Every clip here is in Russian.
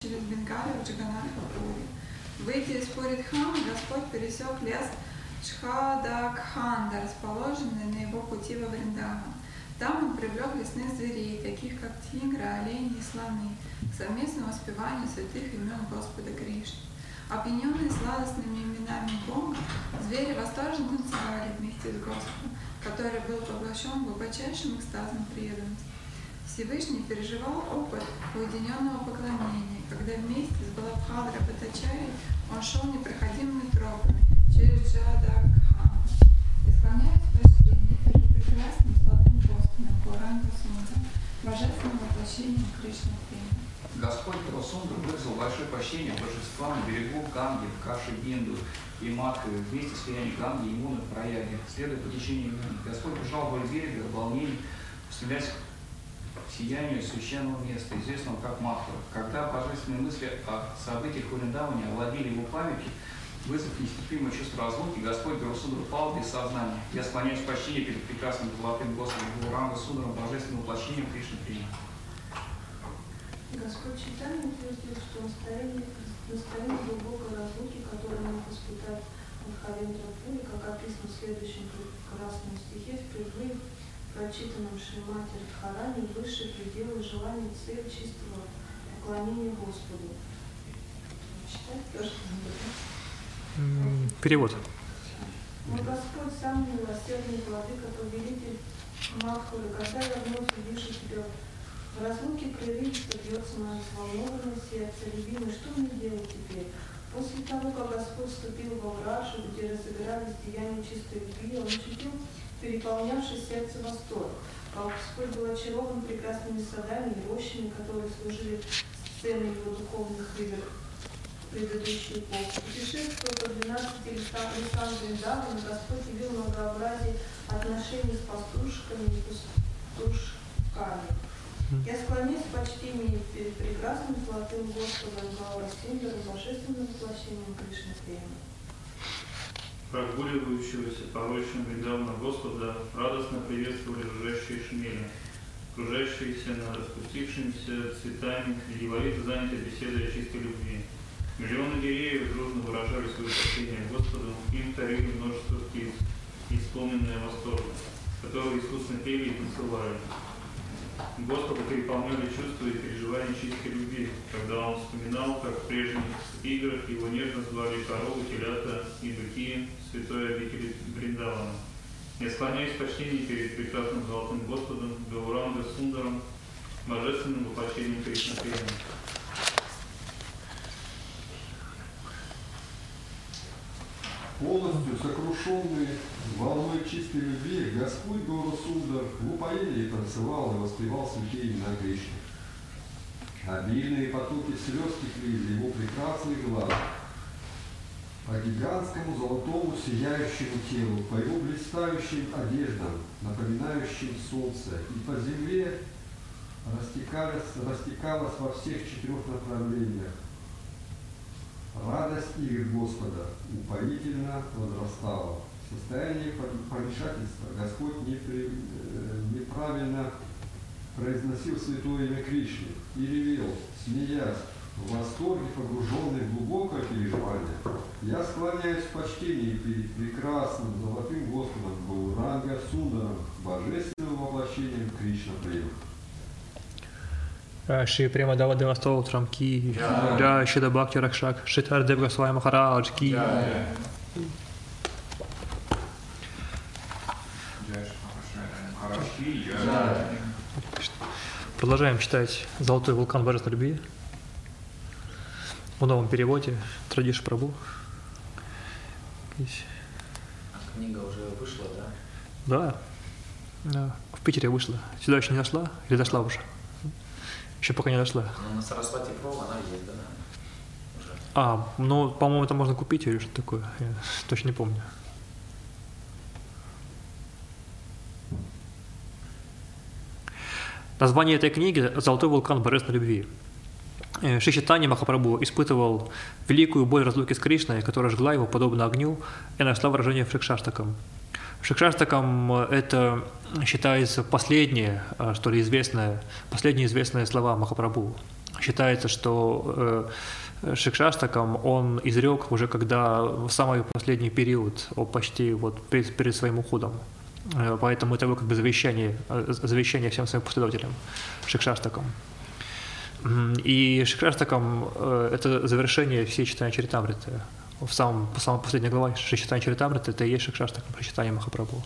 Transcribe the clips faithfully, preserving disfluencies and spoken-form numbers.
через Бенгалию в Джаганнатхапуре. Выйдя из Пуридхамы, Господь пересек лес Чхадакханда, расположенный на его пути во Вриндаван. Там он привлек лесных зверей, таких как тигры, олени и слоны, к совместному воспеванию святых имен Господа Кришны. Опьяненные сладостными именами Бога, звери восторженно танцевали вместе с Господом, который был поглощен глубочайшим экстазом преданности. Всевышний переживал опыт уединенного поклонения, когда вместе с Балабхадра Бхаттачарьей он шел непроходимыми тропами через Джхадакханду. И склоняясь в почтении перед прекрасным золотым Господом Гауранга Сундаром, божественным воплощением Кришны Према. Господь Гауранга выразил большое почтение божествам на берегу Ганги, в Каши, Инду и Матхи, вместе с слиянием Ганги и Муны в Праяге. Следуя по течению Муны, Господь бежал вдоль берега в волнении, устремляясь к сиянию священного места, известного как Мадхура. Когда божественные мысли о событиях в Вриндаване овладели его памятью, вызвав нестерпимое чувство разлуки, Господь Гауранга упал без сознания. Я склоняюсь в почтении перед прекрасным золотым Господом Гауранга Сундаром, божественным воплощением Кришны Према. Господь Чайтанья утвердил, что настроение, настроение глубокой разлуки, которое мог испытать Мадхавендра Пури, как описано в следующем прекрасном стихе, впервые прочитанном Шримати Радхарани, высшие пределы желания цели чистого поклонения Господу. Читать тоже? Перевод. Но Господь, самый милосердный владыка, повелитель Мадхуры, когда я вновь увижу тебя в разлуке, прерывисто бьется мое взволнованное сердце. Любимый, что мне делать теперь? После того, как Господь вступил во Враджу, где разыгрались деяния чистой любви, он ощутил переполнявший сердце восторг. А Господь был очарован прекрасными садами и рощами, которые служили сценой его духовных игр в предыдущий эпох. Путешествуя по двенадцати лесам Вриндавана, Господь явил многообразие отношений с пастушками и пастушками. Я склоняюсь в почтении перед прекрасным золотым Господом Гауранга, божественным воплощением Кришны Према. Прогуливающегося по рощам Вриндавана Господа радостно приветствовали жужжащие шмели, кружащиеся над распустившимися цветами и деловито заняты беседой о чистой любви. Миллионы деревьев дружно выражали свое почтение Господу, им вторили множество птиц, исполненные восторга, которые искусно пели и танцевали. Господа переполняли чувства и переживания чистой любви, когда он вспоминал, как в прежних играх его нежно звали коровы, телята и быки святой обители Вриндавана. Я склоняюсь в почтении перед прекрасным золотым Господом Гауранга Сундаром, божественным воплощением Кришны Према. Полностью сокрушенный волной чистой любви, Господь Гауранга Сундар в упоении танцевал и воспевал святые имена Кришны. Обильные потоки слез текли из его прекрасных глаз по гигантскому золотому сияющему телу, по его блистающим одеждам, напоминающим солнце, и по земле растекалась, растекалась во всех четырех направлениях. Радость игр Господа упоительно возрастала. В состоянии помешательства Господь непри... неправильно произносил святое имя Кришны и ревел, смеясь, в восторге, погруженный в глубокое переживание. Я склоняюсь в почтении перед прекрасным золотым Господом Гауранга Сундаром, божественным воплощением Кришна Према. Шри Према Давадева Столтрам Ки, Джай Шида Бхакти Ракшак, Шитар Дев Госвами Махарадж Ки. Продолжаем читать «Золотой вулкан божественной любви» в новом переводе Традиш Прабху. Книга уже вышла, да? Да. Да. В Питере вышла. Сюда еще не дошла? Или дошла уже? Еще пока не дошла. Ну, на Сарасвати Про она есть, да? Уже. А, ну, по-моему, это можно купить или что-то такое. Я точно не помню. Название этой книги «Золотой вулкан божественной любви». Шри Чайтанья Махапрабху испытывал великую боль разлуки с Кришной, которая жгла его подобно огню, и нашла выражение в Шикшаштакам. Шикшаштакам это считается последнее, что ли, известное, последние известные слова Махапрабху. Считается, что э, Шикшаштакам он изрек уже когда в самый последний период, почти вот перед, перед своим уходом. Э, поэтому это было как бы завещание, завещание всем своим последователям Шикшаштакам. И Шикшаштакам э, это завершение всей читания Чаритамриты. В самом, в самой последней главе читания Чаритамриты это и есть Шикшаштакам, читание Махапрабху.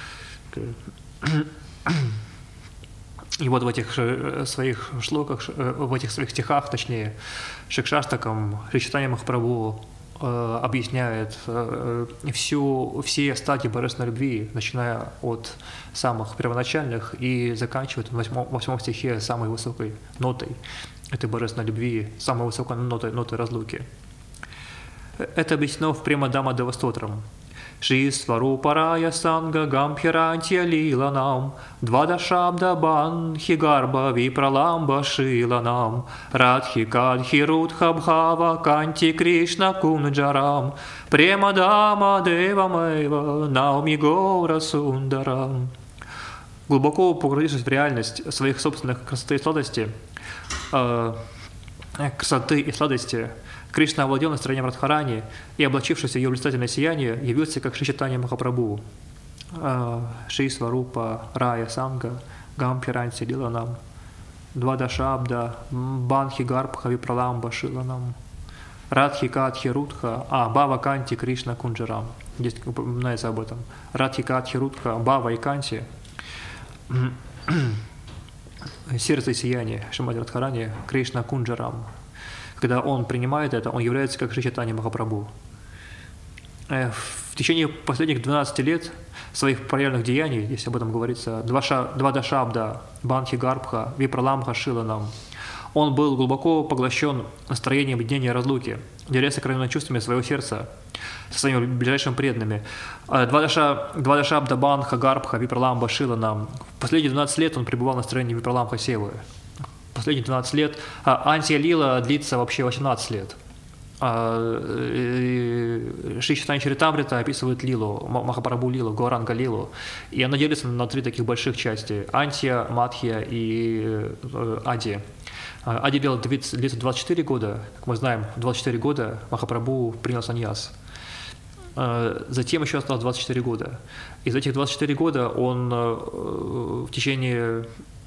И вот в этих своих шлоках, в этих своих стихах, точнее, Шикшаштакам, Читание Махапрабху э, объясняет э, всю, все стадии божественной любви, начиная от самых первоначальных и заканчивает в восьмом, в восьмом стихе самой высокой нотой этой божественной любви, самой высокой нотой, нотой разлуки. Это объяснено в Према-дама Девастотрам. Шри Сварупарая Санга Гамбхирантья Лиланам Двада Шабда Банхи Гарба Випраламба Шиланам Радхи Кадхи Рудха Бхава Канти Кришна Кунджарам Премадама Девамева Науми Гора Сундарам. Глубоко погрузившись в реальность своих собственных красоты и сладости, э, красоты и сладости, Кришна овладел настроением Радхарани и, облачившись в ее блистательное сияние, явился как Шри Чайтанья Махапрабху. Шри Сварупа Рая Санга Гамбхиранти Лиланам Двада Шабда Банхи Гарбха Випраламба Шиланам Радхи Кадхи Рудха А Бава Канти Кришна Кунджарам. Здесь упоминается об этом. Радхи Кадхи Рудха Бава и Канти сердце и сияние Шримати Радхарани Кришна Кунджарам. Когда он принимает это, он является как Шри Чайтанья Махапрабху. В течение последних двенадцати лет своих проявленных деяний, если об этом говорится, Двада Шабда, Банхи Гарбха, Випраламха Шиланам, он был глубоко поглощен настроением объединения разлуки, делясь сокровенными чувствами своего сердца со своими ближайшими преданными. Двада Шабда, Банха Гарбха, Випраламха Шиланам. В последние двенадцать лет он пребывал в настроении Випраламха Севы. Последние двенадцать лет, а антия-лила длится вообще восемнадцать лет. Шри Чайтанья Чаритамрита описывает лилу, Махапрабху лилу, Гауранга лилу, и она делится на три таких больших части: антия, мадхья и ади. Ади лила длится двадцать четыре года, как мы знаем, двадцать четыре года Махапрабху принял саньяс. Затем еще осталось двадцать четыре года. Из этих двадцати четырёх года он в течение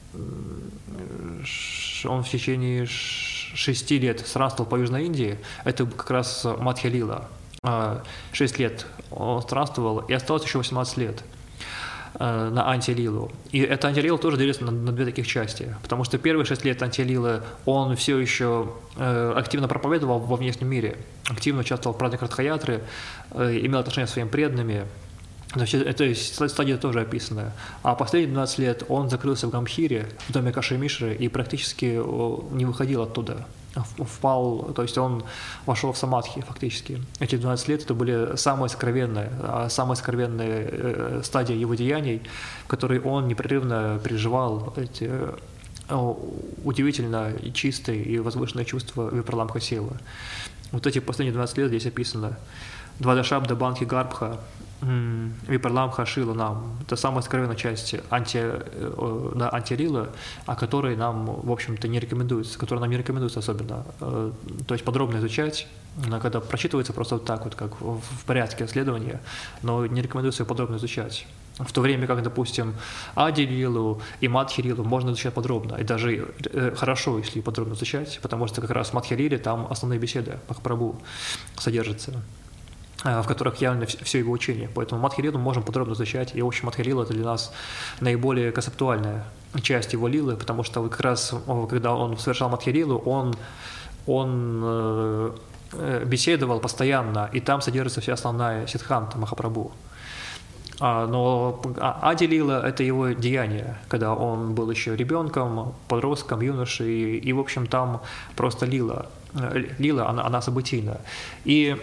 он в течение шести лет странствовал по Южной Индии. Это как раз Мадхья Лила. Шесть лет он странствовал, и осталось еще восемнадцать лет на антилилу. И эта антилила тоже делится на, на две таких части, потому что первые шесть лет антилилы он все еще э, активно проповедовал во внешнем мире, активно участвовал в праздниках Радхаятры, э, имел отношения с своими преданными. Это стадия тоже описана. А последние двенадцать лет он закрылся в Гамбхире, в доме Каши Мишры, и практически не выходил оттуда. Впал, то есть он вошел в самадхи фактически. Эти двенадцать лет это были самые сокровенные, самые сокровенные стадии его деяний, в которые он непрерывно переживал эти удивительно чистые и возвышенные чувства Випраламха Севы. Вот эти последние двенадцать лет здесь описано. Двада Шабда Банхи Гарбха Випраламха Шиланам. Это самая сокровенная часть анти, да, антилила, о которой нам, в общем-то, не рекомендуется, которая нам не рекомендуется особенно. То есть подробно изучать, когда прочитывается просто вот так вот, как в порядке исследования, но не рекомендуется ее подробно изучать. В то время как, допустим, Ади-лилу и Мадхи-лилу можно изучать подробно, и даже хорошо, если подробно изучать, потому что как раз в Мадхи-лиле там основные беседы Махапрабху содержатся, в которых явно все его учение. Поэтому Мадхи-лилу можем подробно изучать, и, в общем, Мадхи-лила это для нас наиболее концептуальная часть его лилы, потому что как раз, когда он совершал Мадхи-лилу, он, он беседовал постоянно, и там содержится вся основная сиддханта Махапрабху. Но Ади-лила – это его деяние, когда он был еще ребенком, подростком, юношей, и, в общем, там просто лила. Лила, она, она событийна. И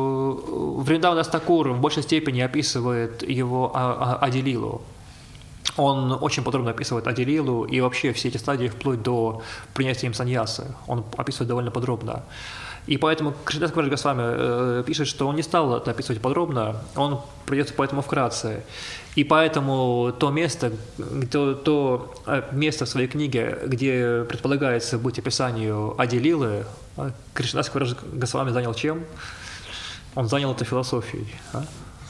поэтому Вриндаван Дас Такур в большей степени описывает его Ади-лилу. он очень подробно описывает Ади-лилу и вообще все эти стадии вплоть до принятия им саньясы. Он описывает довольно подробно. И поэтому Кришнадас Кавирадж Госвами э, пишет, что он не стал это описывать подробно, он придется поэтому вкратце. И поэтому то место, то, то место в своей книге, где предполагается быть описанию Ади-лилы, Кришнадас Кавирадж Госвами занял чем? Он занял это философией. А?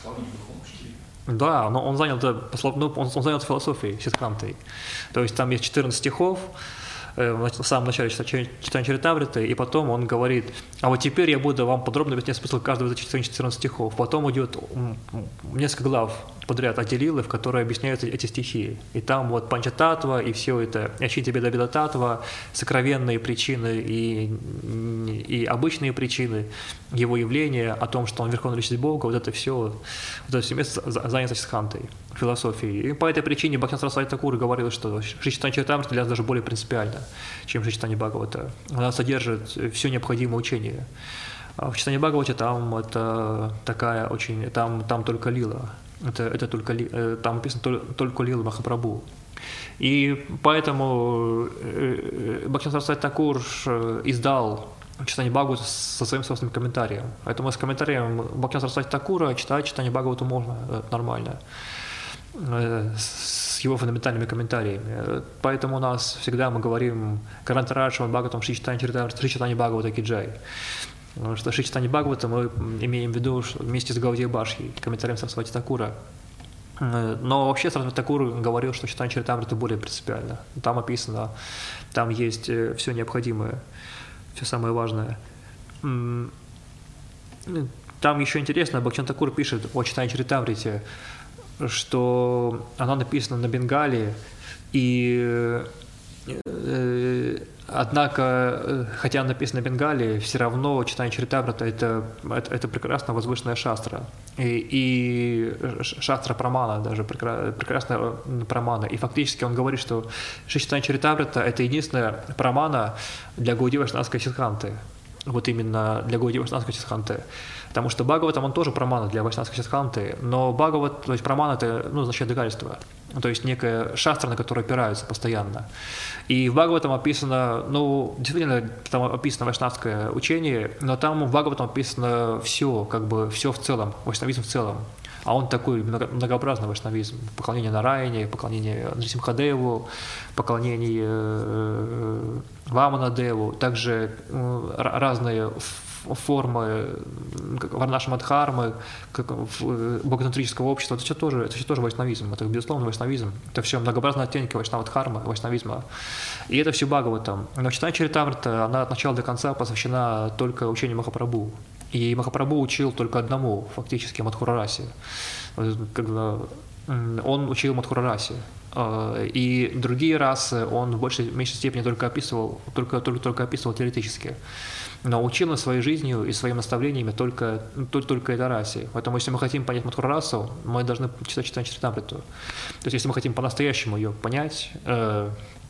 Да, но он занял это, ну, он, он занял это философией, Сиддхантой. То есть там есть четырнадцать стихов, в самом начале читания Чаритамриты, и потом он говорит, а вот теперь я буду вам подробно объяснять смысл каждого из этих четырнадцати стихов. Потом идет несколько глав подряд Ади-лилы, в которые объясняются эти стихи. И там вот Панчататва, и все это, Ачинти Беда Беда Татва, сокровенные причины и, и обычные причины его явления, о том, что он верховная личность Бога, вот это все, вот это все место занято Сиддхантой, философией. И по этой причине Бхактивинода Сарасвати Такур говорил, что Шри Чайтанья Чаритамрита для нас даже более принципиально, чем Шри Чайтанья Бхагавата. Она содержит все необходимое учение. А в Чайтанья Бхагавате там это такая очень, там, там только лила, это, это только, там написано только, только лила Махапрабху. И поэтому Бхактивинода Сарасвати Такур издал Чайтанья Бхагавату со своим собственным комментарием. Поэтому с комментарием Бхактивинода Сарасвати Такура читать Чайтанья Бхагавату можно нормально, с его фундаментальными комментариями. Поэтому у нас всегда мы говорим Карантарадж Шримад Бхагаватам Шри Чайтанья Бхагавата Ки Джай. Потому что Шри Чайтанья Бхагавата мы имеем в виду вместе с Гаудия Башхи, комментарием Сарасвати Такура. Но вообще Сарасвати Такур говорил, что Чайтанья Чаритамрита более принципиально. Там описано, там есть все необходимое, все самое важное. Там еще интересно, Бхактивинода Такур пишет о Чайтанья Чаритамрите, что она написана на бенгале, и э, однако, хотя она написана на бенгале, все равно Чайтанья Чаритамрита это, это, это прекрасно возвышенная шастра. И, и шастра прамана, даже прекрасная прамана. И фактически он говорит, что Чайтанья Чаритамрита это единственная прамана для Гаудия Вайшнавской Сиддханты. Вот именно для Гаудия Вайшнавской Сиддханты. Потому что Бхагаватам, он тоже прамана для Вайшнавской Сиддханты, но Бхагават, то есть прамана, это, ну, означает доказательство, то есть некая шастра, на которую опираются постоянно. И в Бхагаватам описано, ну, действительно, там описано вайшнавское учение, но там в Бхагаватам описано все, как бы все в целом, вайшнавизм в целом. А он такой многообразный вайшнавизм. Поклонение Нараяне, поклонение Нарисимхадеву, поклонение э, Ваманадеву, также э, разные формы варнашамадхармы, богоцентрического общества, это все тоже, это все тоже вайшнавизм, это безусловно вайшнавизм, это все многообразные оттенки вайшнавадхармы, вайшнавизма, и это все Бхагаватам. Но Чайтанья Чаритамрита, она от начала до конца посвящена только учению Махапрабху, и Махапрабху учил только одному, фактически, Мадхурарасе. Когда он учил Мадхурарасе, и другие расы он в большей, в меньшей степени только описывал, только, только, только описывал теоретически. Но учил на своей жизнью и своими наставлениями только, только, только этой расе. Поэтому, если мы хотим понять Мадхурарасу, мы должны читать Чайтанью Чаритамриту. То есть, если мы хотим по-настоящему ее понять, э,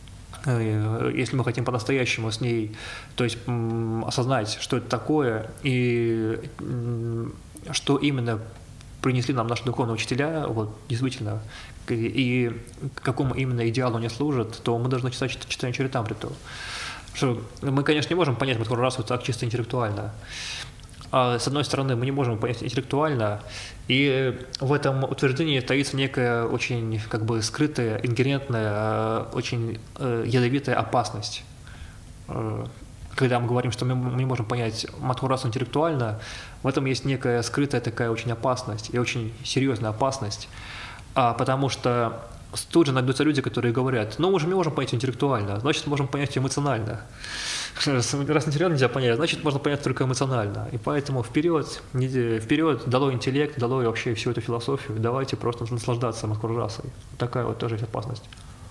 э, если мы хотим по-настоящему с ней, то есть м, осознать, что это такое, и м, что именно принесли нам наши духовные учителя, вот, действительно, и, и какому именно идеалу они служат, то мы должны читать Чайтанью Чаритамриту. Что мы, конечно, не можем понять Мадхурарасу так чисто интеллектуально. А, с одной стороны, мы не можем понять интеллектуально, и в этом утверждении таится некая очень как бы скрытая, ингерентная, очень э, ядовитая опасность. Э, когда мы говорим, что мы не можем понять Мадхурарасу интеллектуально, в этом есть некая скрытая такая очень опасность, и очень серьезная опасность, а, потому что тут же найдутся люди, которые говорят, ну мы же не можем понять интеллектуально, значит, можем понять эмоционально. Раз интеллектуально нельзя понять, значит, можно понять только эмоционально. И поэтому вперед, вперед, долой интеллект, долой вообще всю эту философию, давайте просто наслаждаться Мадхурарасой. Такая вот тоже есть опасность.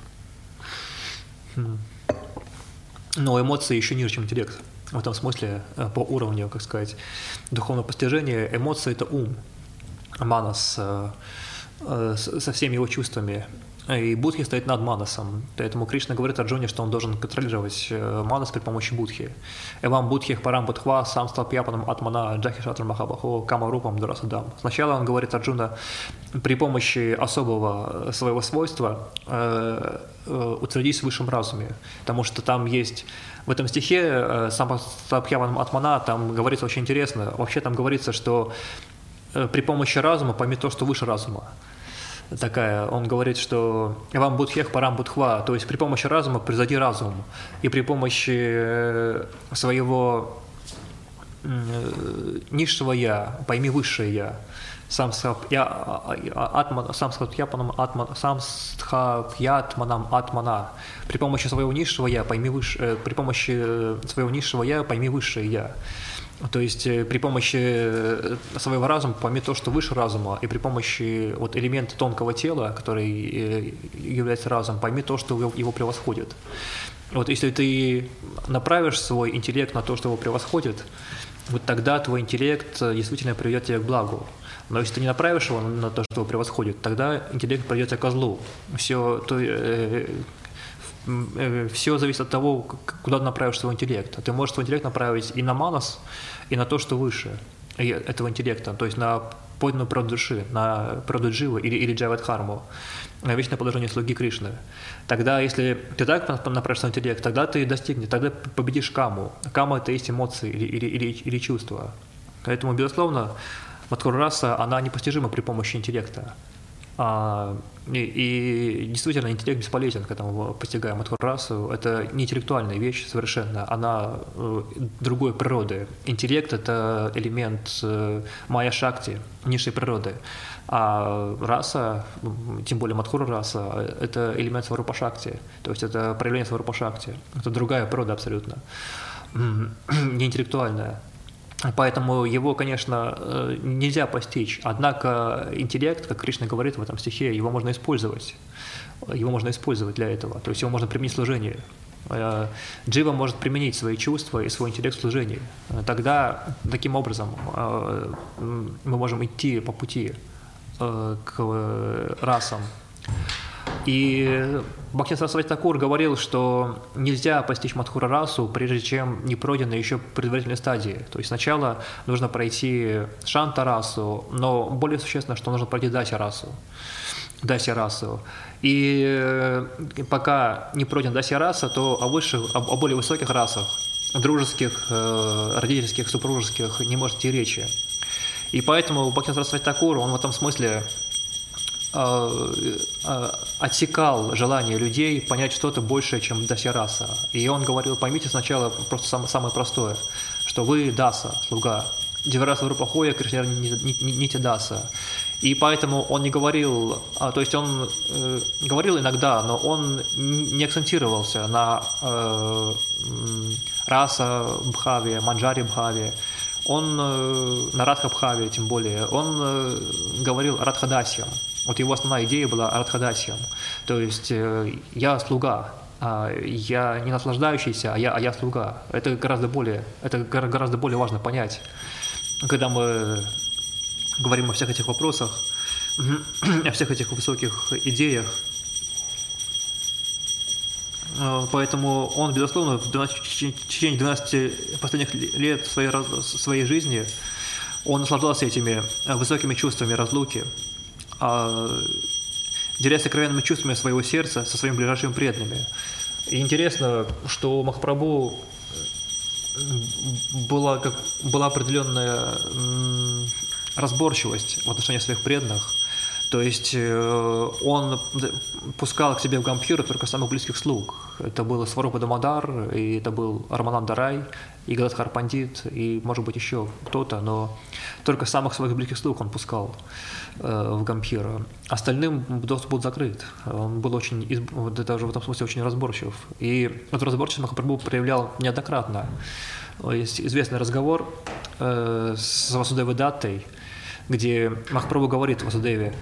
Но эмоции еще ниже, чем интеллект. В этом смысле, по уровню, как сказать, духовного постижения, эмоции – это ум, манас, со всеми его чувствами. и Будхи стоит над Манасом. Поэтому Кришна говорит Арджуне, что он должен контролировать Манас при помощи Будхи. Эвам Будхих парам Будхва сам стал пьяпаном атмана Джахи Шатр Махабахо Камарупам Дурасадам. Сначала он говорит Арджуна при помощи особого своего свойства э, э, утвердись в высшем разуме. Потому что там есть в этом стихе э, сам стал пьяпаном атмана, там говорится очень интересно. Вообще там говорится, что э, при помощи разума пойми то, что выше разума. Такая, он говорит, что «Вам будхех парам будхва», то есть при помощи разума превзойди разум, и при помощи своего низшего «я» пойми высшее «я». Самстхапьятманам атмана. При помощи своего низшего «я» пойми выше, при помощи своего низшего «я» пойми высшее «я». То есть при помощи своего разума пойми то, что выше разума, и при помощи вот, элемента тонкого тела, который является разумом, пойми то, что его превосходит. Вот если ты направишь свой интеллект на то, что его превосходит, вот тогда твой интеллект действительно приведет тебя к благу. Но если ты не направишь его на то, что его превосходит, тогда интеллект приведет тебя к козлу. Все, то, э, все зависит от того, куда ты направишь свой интеллект. Ты можешь свой интеллект направить и на манас, и на то, что выше этого интеллекта, то есть на подлинную природу души, на природу дживы или, или джайвадхарму, на вечное положение слуги Кришны. Тогда, если ты так направишь свой интеллект, тогда ты достигнешь, тогда победишь каму. Кама – это есть эмоции или, или, или, или чувства. Поэтому, безусловно, Мадхура-раса, она непостижима при помощи интеллекта. А, и, и действительно, интеллект бесполезен, когда мы постигаем Мадхура-расу. Это не интеллектуальная вещь совершенно, она э, другой природы. Интеллект – это элемент э, майя-шакти, низшей природы. А раса, тем более Мадхура-раса, это элемент сварупа-шакти, то есть это проявление сварупа-шакти. Это другая природа абсолютно, не интеллектуальная. Поэтому его, конечно, нельзя постичь. Однако интеллект, как Кришна говорит в этом стихе, его можно использовать. Его можно использовать для этого. То есть его можно применить в служении. Джива может применить свои чувства и свой интеллект в служении. Тогда таким образом мы можем идти по пути к расам. И Бхактивинода Сарасвати Такур говорил, что нельзя постичь Мадхура-расу, прежде чем не пройдены еще предварительные стадии. То есть сначала нужно пройти Шанта-расу, но более существенно, что нужно пройти Дася-расу. Дася-расу. И пока не пройдена Дася-раса, то о высших, о более высоких расах, дружеских, родительских, супружеских не может идти речи. И поэтому Бхактивинода Сарасвати Такур, он в этом смысле отсекал желание людей понять что-то большее, чем дася-раса. И он говорил, поймите сначала просто самое, самое простое, что вы даса, слуга. Девараса Варупахоя, Кришна нити даса. И поэтому он не говорил, а, то есть он э, говорил иногда, но он не акцентировался на э, раса бхаве, манджари бхаве. Он э, на радха-бхаве, тем более, он э, говорил радхадасьям. Вот его основная идея была радхадасьям. То есть э, я слуга, а я не наслаждающийся, а я, а я слуга. Это гораздо более, это гораздо более важно понять, когда мы говорим о всех этих вопросах, о всех этих высоких идеях. Поэтому он, безусловно, в течение двенадцати последних лет своей, своей жизни он наслаждался этими высокими чувствами разлуки, делясь сокровенными чувствами своего сердца со своими ближайшими преданными. И интересно, что у Махапрабху была, как, была определенная разборчивость в отношении своих преданных. То есть он пускал к себе в Гамбхиру только самых близких слуг. Это был Сварупа Дамодар, и это был Рамананда Рай, и Гададхар Пандит, и, может быть, еще кто-то, но только самых своих близких слуг он пускал в Гамбхиру. Остальным доступ был закрыт. Он был очень, даже в этом смысле очень разборчив. И эту разборчивость Махапрабху проявлял неоднократно. Есть известный разговор с Васудевой Даттой, где Махапрабху говорит Васудеве: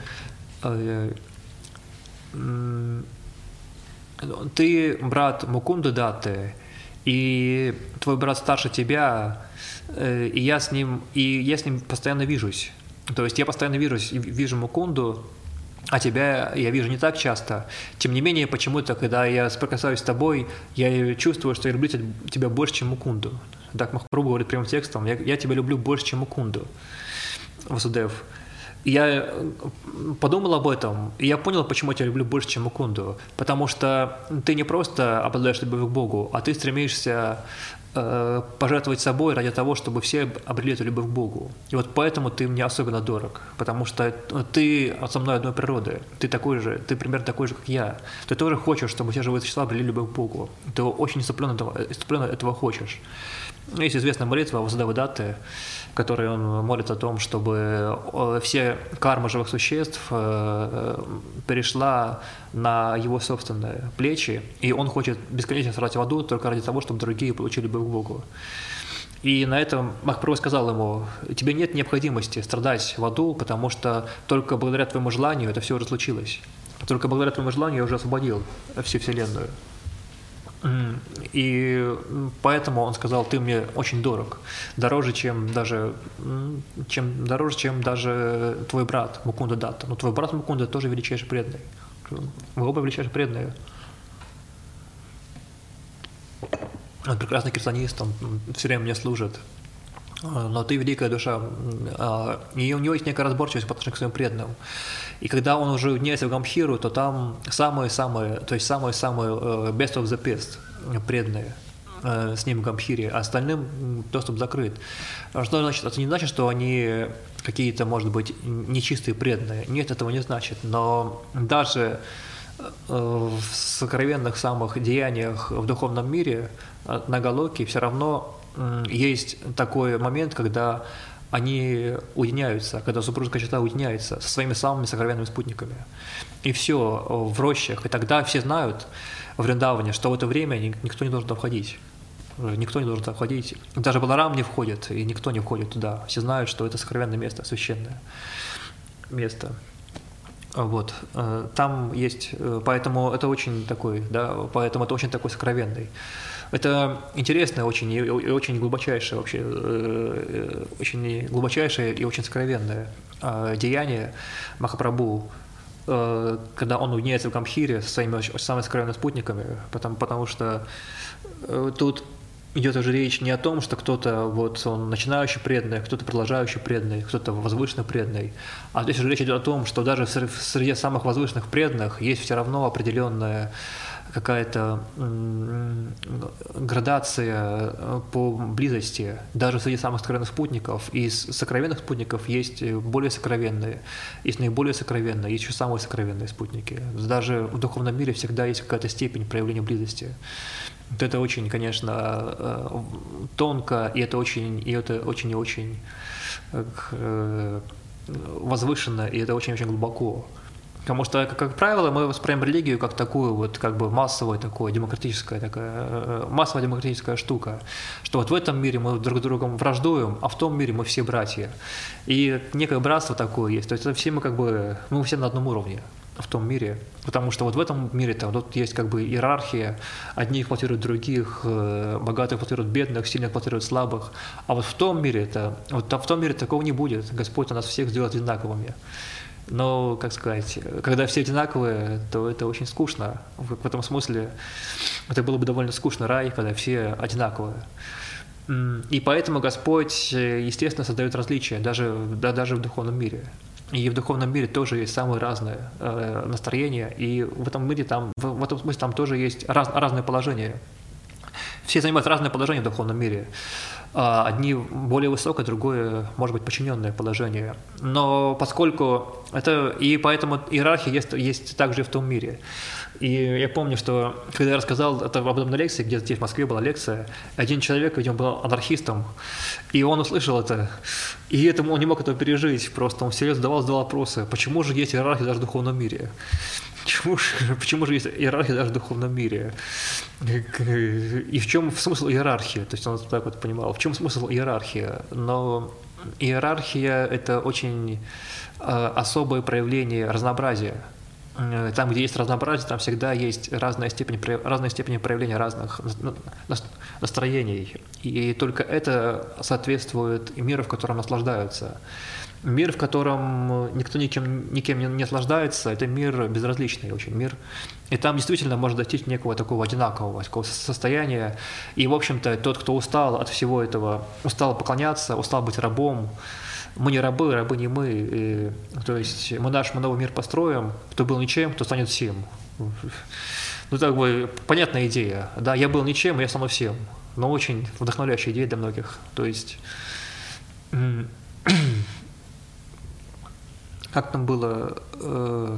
ты брат Мукунды Датты, и твой брат старше тебя, и я с ним, и я с ним постоянно вижусь. То есть я постоянно вижусь, вижу Мукунду, а тебя я вижу не так часто. Тем не менее, почему-то, когда я соприкасаюсь с тобой, я чувствую, что я люблю тебя больше, чем Мукунду. Так Махапрабху говорит прямым текстом, я, я тебя люблю больше, чем Мукунду. Васудев. Я подумал об этом, и я понял, почему я тебя люблю больше, чем Мукунду. Потому что ты не просто обладаешь любовью к Богу, а ты стремишься э, пожертвовать собой ради того, чтобы все обрели эту любовь к Богу. И вот поэтому ты мне особенно дорог, потому что ты со мной одной природы, ты такой же, ты примерно такой же, как я. Ты тоже хочешь, чтобы все живые существа обрели любовь к Богу. Ты очень иступленно этого, иступленно этого хочешь. Есть известная молитва Васудева Датты, в которой он молит о том, чтобы все кармы живых существ перешла на его собственные плечи, и он хочет бесконечно страдать в аду только ради того, чтобы другие получили любовь к Богу. И на этом Махапрабху сказал ему: тебе нет необходимости страдать в аду, потому что только благодаря твоему желанию это все уже случилось. Только благодаря твоему желанию я уже освободил всю Вселенную. И поэтому он сказал: ты мне очень дорог, дороже, чем даже, чем, дороже, чем даже твой брат Мукунда Датта. Но твой брат Мукунда тоже величайший преданный. Вы оба величайшие преданные. Он прекрасный киртанист, он все время мне служит. Но ты великая душа, и у него есть некая разборчивость по отношению к своим преданным. И когда он уже уединяется в Гамбхиру, то там самые-самые, то есть самые-самые best of the best преданные с ним в Гамбхире, а остальным доступ закрыт. Что значит? Это не значит, что они какие-то, может быть, нечистые преданные. Нет, этого не значит. Но даже в сокровенных самых деяниях в духовном мире на Галоке все равно есть такой момент, когда они уединяются, когда супружеская чета уединяется со своими самыми сокровенными спутниками. И все в рощах. И тогда все знают в Вриндаване, что в это время никто не должен туда входить. Никто не должен туда входить. Даже Баларам не входит, и никто не входит туда. Все знают, что это сокровенное место, священное место. Вот. Там есть, поэтому это очень такой, да, поэтому это очень такой сокровенный. Это интересное, очень и очень глубочайшее вообще, очень глубочайшее и очень сокровенное деяние Махапрабху, когда он уединяется в Гамбхире со своими самыми сокровенными спутниками, потому, потому что тут идет уже речь не о том, что кто-то вот он начинающий преданный, кто-то продолжающий преданный, кто-то возвышенно преданный, а здесь уже речь идет о том, что даже среди самых возвышенных преданных есть все равно определенная какая-то градация по близости. Даже среди самых сокровенных спутников, из сокровенных спутников есть более сокровенные, есть наиболее сокровенные, есть еще самые сокровенные спутники. Даже в духовном мире всегда есть какая-то степень проявления близости. Вот это очень, конечно, тонко, и это очень, и это очень и очень возвышенно, и это очень-очень глубоко. Потому что, как, как правило, мы воспринимаем религию как такую вот как бы массовую, такую демократическая, такая массовая демократическая штука, что вот в этом мире мы друг с другом враждуем, а в том мире мы все братья. И некое братство такое есть, то есть все мы как бы, мы все на одном уровне в том мире, потому что вот в этом мире там вот есть как бы иерархия, одни эксплуатируют других, богатых эксплуатируют бедных, сильных эксплуатируют слабых, а вот в том мире это, вот в том мире такого не будет, Господь нас всех сделает одинаковыми. Но, как сказать, когда все одинаковые, то это очень скучно. В этом смысле это было бы довольно скучно рай, когда все одинаковые. И поэтому Господь, естественно, создает различия, даже, да, даже в духовном мире. И в духовном мире тоже есть самые разные э, настроения, и в этом мире там, в, в этом смысле там тоже есть раз, разные положения. Все занимают разное положение в духовном мире. Одни более высокое, другое, может быть, подчиненное положение. Но поскольку это... И поэтому иерархия есть, есть также и в том мире. И я помню, что когда я рассказал это об этом на лекции, где-то здесь в Москве была лекция, один человек, видимо, был анархистом, и он услышал это, и этому он не мог этого пережить, просто он всерьез задавал, задавал вопросы, почему же есть иерархия даже в духовном мире? Почему же, почему же есть иерархия даже в духовном мире? И в чем смысл иерархии? То есть он так вот понимал, в чем смысл иерархии? Но иерархия – это очень особое проявление разнообразия. Там, где есть разнообразие, там всегда есть разная степень, разная степень проявления разных настроений. И только это соответствует миру, в котором наслаждаются. Мир, в котором никто никем, никем не, не наслаждается, это мир безразличный очень мир. И там действительно можно достичь некого такого одинакового такого состояния. И, в общем-то, тот, кто устал от всего этого, устал поклоняться, устал быть рабом, мы не рабы, рабы не мы. И, то есть мы наш мы новый мир построим, кто был ничем, кто станет всем. Ну, так бы, понятная идея. Да, я был ничем, я стану всем. Но очень вдохновляющая идея для многих. То есть, как там было, э,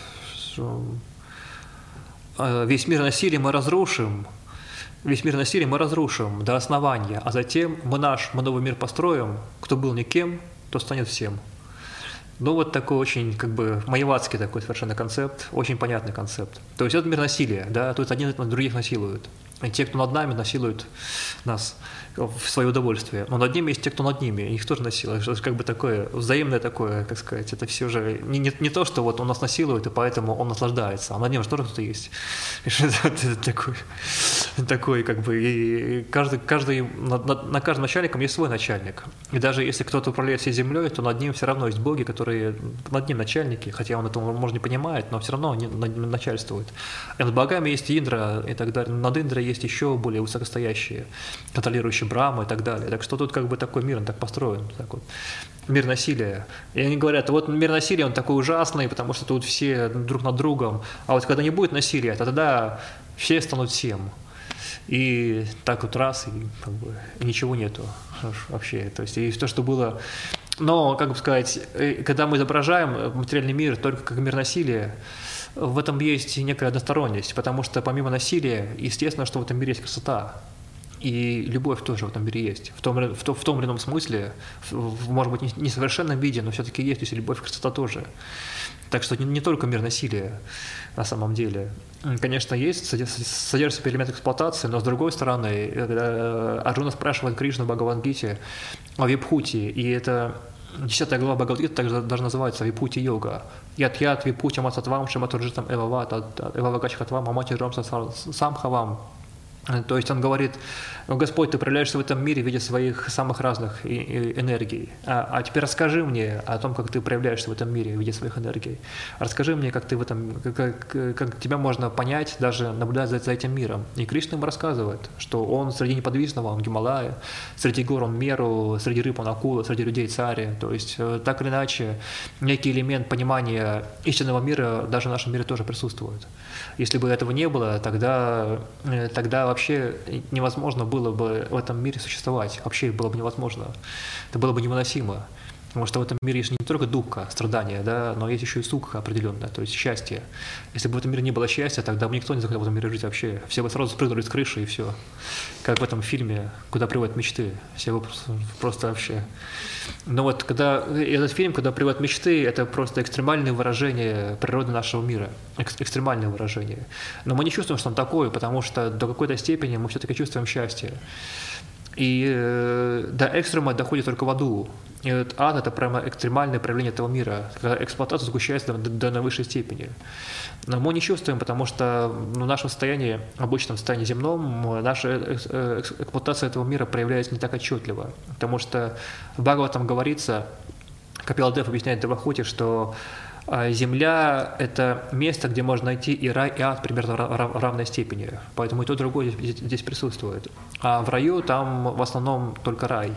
весь мир насилия мы разрушим, весь мир насилия мы разрушим до основания, а затем мы наш, мы новый мир построим, кто был никем, то станет всем. Ну, вот такой очень, как бы, маеватский такой совершенно концепт, очень понятный концепт. То есть это мир насилия, да, то есть одни других насилуют. И те, кто над нами, насилуют нас в свое удовольствие. Но над ними есть те, кто над ними, и их тоже насилуют. Это как бы такое, взаимное такое, как сказать, это все же не, не, не то, что вот он нас насилует, и поэтому он наслаждается, а над ним же тоже кто-то есть. Это такой, такой, как бы, и каждый, каждый, над, на каждом начальником есть свой начальник. И даже если кто-то управляет всей землей, то над ним все равно есть боги, которые над ним начальники, хотя он этого, может, не понимает, но все равно они над ним начальствуют. И над богами есть Индра и так далее. Над Индрой есть еще более высокостоящие, контролирующие Брахму и так далее. Так что тут как бы такой мир, он так построен. Так вот. Мир насилия. И они говорят, вот мир насилия, он такой ужасный, потому что тут все друг над другом. А вот когда не будет насилия, то тогда все станут всем. И так вот раз, и, как бы, и ничего нету вообще. То есть и то, что было... Но, как бы сказать, когда мы изображаем материальный мир только как мир насилия, в этом есть некая односторонность, потому что помимо насилия, естественно, что в этом мире есть красота. И любовь тоже в этом мире есть. В том, в том, в том или ином смысле, в, может быть, не в совершенном виде, но все-таки есть, есть и любовь, и красота тоже. Так что не, не только мир насилия на самом деле. Конечно, есть, содержится элемент эксплуатации, но с другой стороны, Арджуна спрашивает Кришну в Бхагавад-гите о Вибхути, и это десятая глава Бхагавад-гиты также даже называется Вибхути-йога. Ят-ят вибхути мацатвам шаматурджитам эвават эвавагачхатвам амати ромса самхавам. То есть он говорит, Господь, ты проявляешься в этом мире в виде своих самых разных энергий. А, а теперь расскажи мне о том, как ты проявляешься в этом мире в виде своих энергий. Расскажи мне, как ты в этом, как, как тебя можно понять, даже наблюдая за, за этим миром. И Кришна ему рассказывает, что он среди неподвижного, он Гималая, среди гор он Меру, среди рыб он акула, среди людей царь. То есть так или иначе, некий элемент понимания истинного мира даже в нашем мире тоже присутствует. Если бы этого не было, тогда, тогда вообще невозможно было бы в этом мире существовать. Вообще было бы невозможно. Это было бы невыносимо. Потому что в этом мире есть не только духа, страдания, да, но есть еще и сукха определенная, то есть счастье. Если бы в этом мире не было счастья, тогда бы никто не захотел в этом мире жить вообще. Все бы сразу спрыгнули с крыши и все. Как в этом фильме «Куда приводят мечты». Все бы просто, просто вообще... Но вот когда этот фильм «Куда приводят мечты», это просто экстремальное выражение природы нашего мира. Экс- экстремальное выражение. Но мы не чувствуем, что он такой, потому что до какой-то степени мы все-таки чувствуем счастье. И э, до экстрема доходит только в аду. И этот ад – это прямо экстремальное проявление этого мира, когда эксплуатация сгущается до, до наивысшей степени. Но мы не чувствуем, потому что ну, в нашем состоянии, обычном состоянии земном, наша эксплуатация этого мира проявляется не так отчетливо. Потому что в Бхагаватам говорится, Капиладев объясняет Девахути, что Земля – это место, где можно найти и рай, и ад примерно в равной степени. Поэтому и то, и другое здесь, здесь присутствует. А в раю там в основном только рай.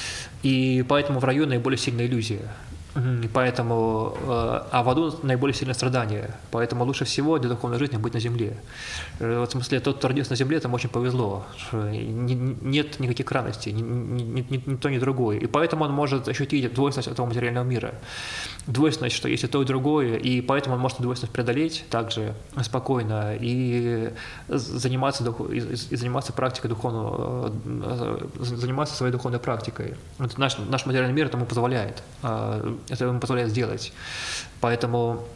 И поэтому в раю наиболее сильная иллюзия. И поэтому, а в аду наиболее сильное страдание. Поэтому лучше всего для духовной жизни быть на земле. В смысле, тот, кто родился на земле, тому очень повезло. Нет никаких крайностей, ни, ни, ни, ни то, ни другое. И поэтому он может ощутить двойственность этого материального мира. Двойственность, что есть и то, и другое, и поэтому он может двойственность преодолеть также спокойно и заниматься, и заниматься практикой духовного, заниматься своей духовной практикой. Вот наш, наш материальный мир этому позволяет. Это ему позволяет сделать. Поэтому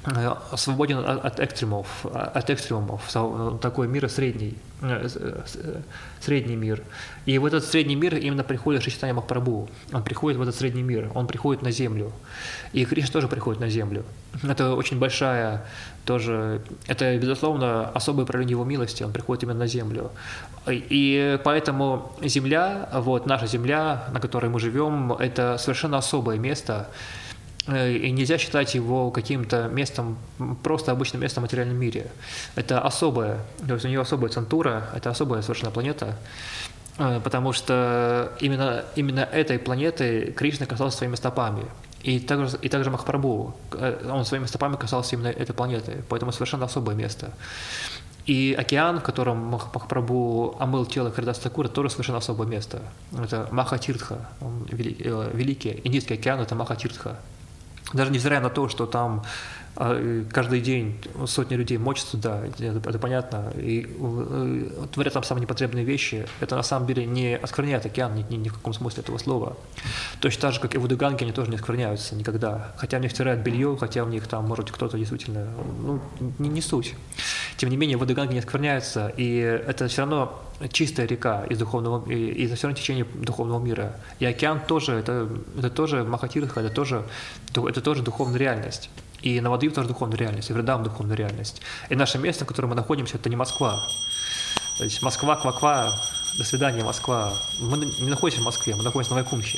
свободен от экстремов, от экстремумов, такой мир средний, средний мир. И в этот средний мир именно приходит Шри Чайтанья Махапрабху. Он приходит в этот средний мир, он приходит на землю. И Кришна тоже приходит на землю. Это очень большая, тоже, это, безусловно, особое проявление его милости, он приходит именно на землю. И поэтому земля, вот наша земля, на которой мы живем, это совершенно особое место. И нельзя считать его каким-то местом, просто обычным местом в материальном мире. Это особое, то есть у нее особая центура, это особая совершенно планета, потому что именно, именно этой планеты Кришна касался своими стопами. И также, и также Махапрабху, он своими стопами касался именно этой планеты, поэтому совершенно особое место. И океан, в котором Махапрабху омыл тело Харидаса Такура, тоже совершенно особое место. Это Махатиртха, великий Индийский океан, это Махатиртха. Даже невзирая на то, что там каждый день сотни людей мочатся туда, это, это понятно, и э, творят там самые непотребные вещи, это на самом деле не оскверняет океан ни, ни, ни в каком смысле этого слова. Точно так же, как и воды Ганги, они тоже не оскверняются никогда. Хотя в них стирают белье, хотя в них там, может, кто-то действительно, ну, не, не суть. Тем не менее, воды Ганги не оскверняются, и это все равно чистая река из духовного, и это все равно течение духовного мира. И океан тоже, это, это тоже Махатиртха, это тоже, это тоже духовная реальность. И Навадвип тоже духовная реальность, и Вриндаван духовная реальность. И наше место, в котором мы находимся, это не Москва. То есть Москва, ква-ква, до свидания, Москва. Мы не находимся в Москве, мы находимся на Вайкунхе.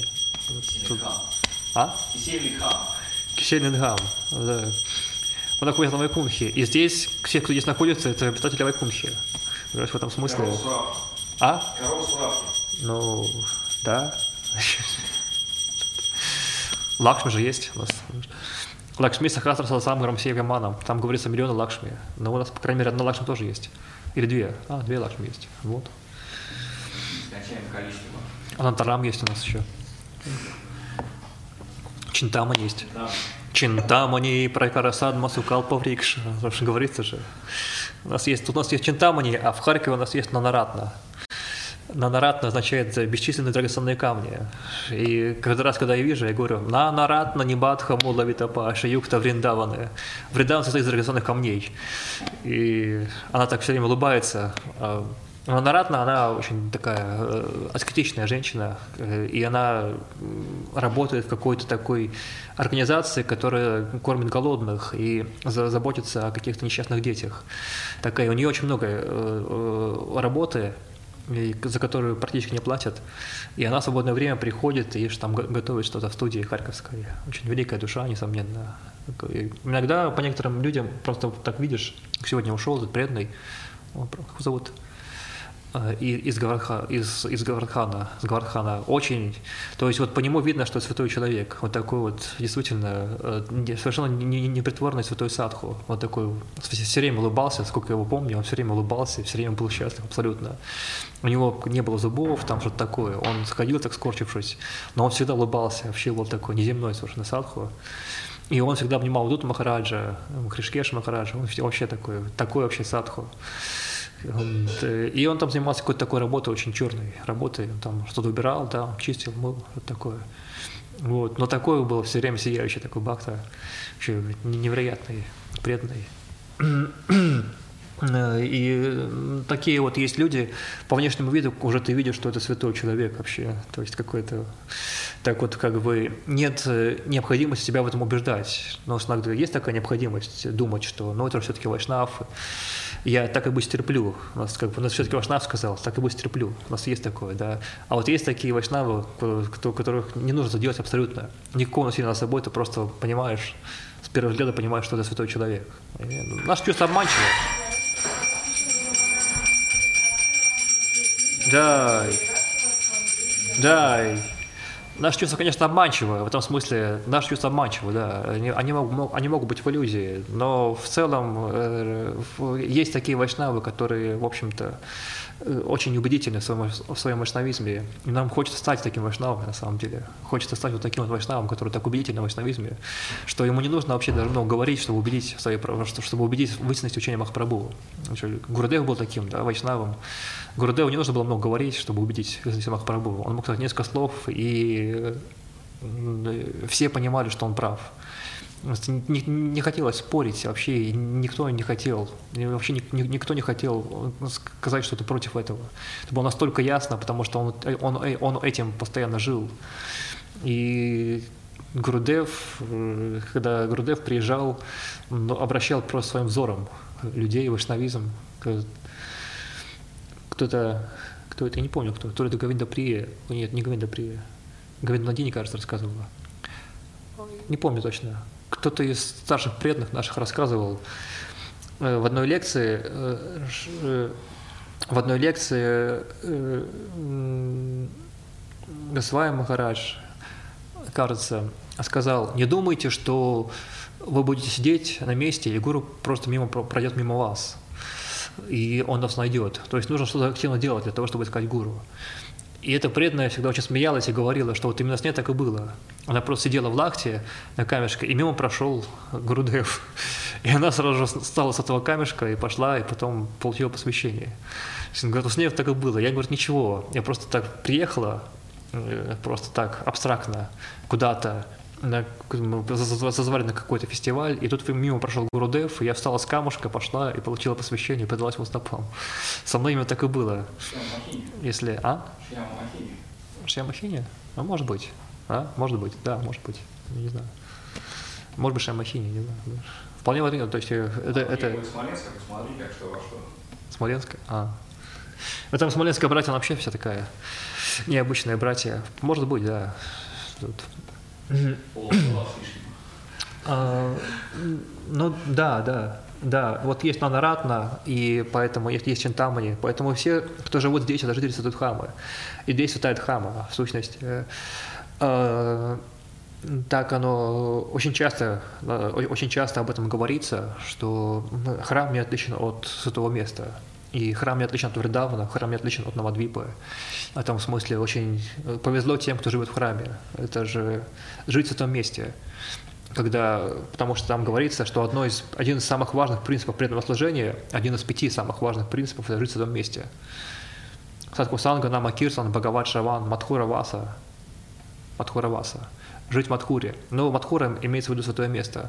А? Кисельный хам. Кисельный Дхам, да. Мы находимся на Вайкунхе. И здесь, все, кто здесь находится, это обитатели Вайкунхи. В этом смысле. А? Ну, да. Лакшми же есть у нас. Лакшми Сахасра Саласам Рамсеевяманам. Там говорится миллионы Лакшми. Но у нас, по крайней мере, одна Лакшми тоже есть. Или две. А, две Лакшми есть. Вот. Нескончаемое количество. Анантарам есть у нас еще. Чинтамани есть. Да. Чинтамани Прайкарасад Масукалпа Врикш. Говорится же. У нас есть, тут у нас есть Чинтамани, а в Харькове у нас есть Нанаратна. Нанаратна означает бесчисленные драгоценные камни. И каждый раз, когда я вижу, я говорю: Нанаратна Нибадха Мулавитапа Шаюкта Вриндаваны. Вриндаван состоит из драгоценных камней. И она так все время улыбается. Нанаратна, она очень такая аскетичная женщина, и она работает в какой-то такой организации, которая кормит голодных и заботится о каких-то несчастных детях. Такая, у нее очень много работы, за которую практически не платят, и она в свободное время приходит и там готовит что-то в студии харьковской. Очень великая душа, несомненно. И иногда по некоторым людям просто так видишь, сегодня ушел этот преданный, его зовут, из, Гавардха, из, из Гавардхана, из Гавардхана, очень, то есть вот по нему видно, что святой человек, вот такой вот действительно совершенно непритворный святой садху, вот такой, все время улыбался, сколько я его помню, он все время улыбался, все время был счастлив абсолютно. У него не было зубов, там что-то такое, он ходил так скорчившись, но он всегда улыбался, вообще был такой неземной совершенно садху. И он всегда обнимал Удута Махараджа, Хришкеша Махараджа, он вообще такой, такой вообще садху. И он там занимался какой-то такой работой, очень черной работой, он там что-то убирал, да, чистил, мыл, вот такое. Вот. Но такой был все время сияющий, такой бхакта, вообще невероятный, преданный. И такие вот есть люди, по внешнему виду уже ты видишь, что это святой человек вообще, то есть какой-то, так вот как бы нет необходимости себя в этом убеждать, но иногда есть такая необходимость думать, что ну это все-таки вайшнав, я так и быть терплю, у нас как бы, у нас все-таки вайшнав сказал, так и быть терплю, у нас есть такое, да, а вот есть такие вайшнавы, которых не нужно делать абсолютно, никакого насилия над собой, ты просто понимаешь, с первого взгляда понимаешь, что это святой человек. Наше чувство обманчиво. Да, да. Наши чувства, конечно, обманчивы, в этом смысле, наши чувства обманчивы, да, они, они, могут, они могут быть в иллюзии, но в целом э, есть такие вайшнавы, которые, в общем-то, очень убедительны в своем, в своем вайшнавизме, и нам хочется стать таким вайшнавом, на самом деле, хочется стать вот таким вот вайшнавом, который так убедительный в вайшнавизме, что ему не нужно вообще даже много говорить, чтобы убедить, в своей, чтобы убедить в истинности учения Махапрабху. Гурудев был таким, да, вайшнавом. Гурудеву не нужно было много говорить, чтобы убедить в истинности Махапрабху. Он мог сказать несколько слов, и все понимали, что он прав. Не, не хотелось спорить вообще, никто не хотел, вообще никто не хотел сказать что-то против этого. Это было настолько ясно, потому что он, он, он этим постоянно жил. И Гурудев, когда Гурудев приезжал, он обращал просто своим взором людей, вайшнавизм. Кто-то, кто это, я не помню, кто, то ли это Говинда Прия, нет, не Говинда Прия, Говинда Надини, кажется, рассказывала. Не помню точно. Кто-то из старших преданных наших рассказывал в одной лекции, в одной лекции Госвами Махарадж, кажется, сказал: не думайте, что вы будете сидеть на месте, и гуру просто мимо пройдет мимо вас, и он нас найдет. То есть нужно что-то активно делать для того, чтобы искать гуру. И эта преданная всегда очень смеялась и говорила, что вот именно с ней так и было. Она просто сидела в лахте на камешке, и мимо прошел Гурудев. И она сразу же встала с этого камешка и пошла, и потом получила посвящение. Он говорит, с ней так и было. Я говорю, ничего, я просто так приехала, просто так абстрактно куда-то, на, зазвали на какой-то фестиваль, и тут мимо прошел Гурудев, и я встала с камушка, пошла и получила посвящение, и подалась его стопам. Со мной именно так и было. Если, а? Шьямахини? А может быть. А? Может быть, да, может быть. Не знаю. Может быть, Шьямахини, не знаю. Вполне возможно, то есть это... это... Смоленск, посмотри, как что во что. Смоленск? А. В этом смоленская братья, она вообще вся такая необычная братья. Может быть, да. Тут... А, ну да, да, да. Вот есть Нанаратна, и поэтому есть, есть Чинтамани, поэтому все, кто живут здесь, это жители Садудхамы. И здесь святая Дхама, в сущности. А, так оно очень часто, очень часто об этом говорится, что храм не отличен от святого места. И храм не отличен от Вриндавана, храм не отличен от Навадвипы. В этом смысле очень повезло тем, кто живет в храме. Это же жить в этом месте. Когда, потому что там говорится, что одно из, один из самых важных принципов преданного служения, один из пяти самых важных принципов – это жить в этом месте. Садхусанга, Нама Кирсан, Бхагават Шраван, Мадхура Васа. Мадхура Васа. Жить в Мадхуре. Но Мадхура имеется в виду святое место.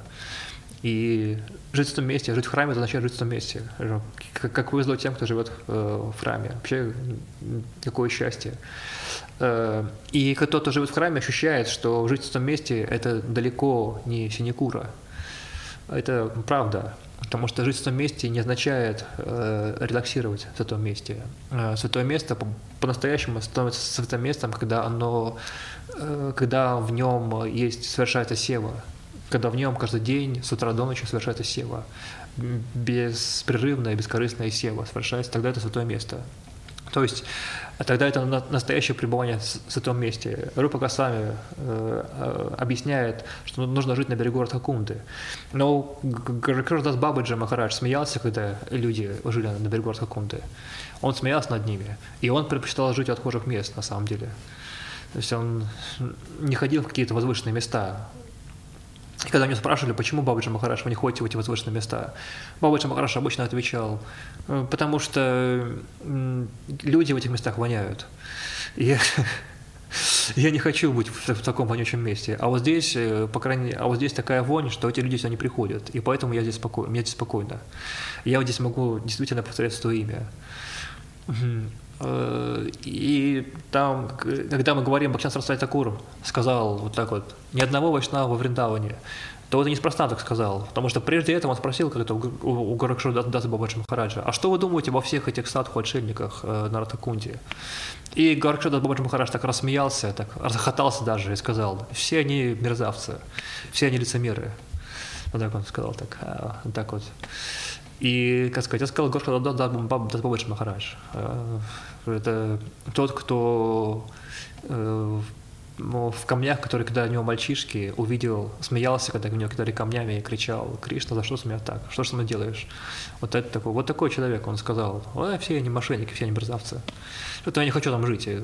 И жить в этом месте, жить в храме, это означает жить в этом месте. Как, как повезло тем, кто живет э, в храме. Вообще, какое счастье. Э, и кто-то, кто живет в храме, ощущает, что жить в этом месте – это далеко не синекура. Это правда. Потому что жить в этом месте не означает э, релаксировать в этом месте. Э, святое место по- по-настоящему становится святым местом, когда, оно, э, когда в нем есть, совершается сева. Когда в нем каждый день с утра до ночи совершается сева, беспрерывная, бескорыстная сева совершается, тогда это святое место. То есть тогда это настоящее пребывание в святом месте. Рупа Госвами э, э, объясняет, что нужно жить на берегу Радхакунды. Но Гурудас Бабаджи Махарадж смеялся, когда люди жили на берегу Радхакунды. Он смеялся над ними, и он предпочитал жить у отхожих мест на самом деле. То есть он не ходил в какие-то возвышенные места. И когда меня спрашивали, почему Бабаджи Махарадж, вы не ходите в эти возвышенные места, Бабаджи Махарадж обычно отвечал, потому что люди в этих местах воняют. И я, я не хочу быть в, в таком вонючем месте. А вот здесь, по крайней мере, а вот здесь такая вонь, что эти люди сюда не приходят. И поэтому я здесь спокойно, мне здесь спокойно. Я вот здесь могу действительно повторять свое имя. И там, когда мы говорим, Бхактивинода Сарасвати Такур сказал вот так вот, ни одного вайшнава во Вриндаване, то это неспроста так сказал, потому что прежде этого он спросил как-то у Горакшура Даса Бабаджи Махараджа, а что вы думаете обо всех этих садху-отшельниках э, на Радхакунде? И Горакшура Дас Бабаджи Махарадж так рассмеялся, так расхохотался даже и сказал, все они мерзавцы, все они лицемеры. Вот так он сказал, так, а, вот так вот. И, как сказать, я сказал Горакшура Дас Бабаджи Махарадж. Это тот, кто э, в камнях, который, когда у него мальчишки, увидел, смеялся, когда в него кидали камнями и кричал: «Кришна, за что с меня так? Что ж ты со мной делаешь?» Вот это такой, вот такой человек, он сказал: «Ой, все они мошенники, все они мерзавцы. Что-то я не хочу там жить».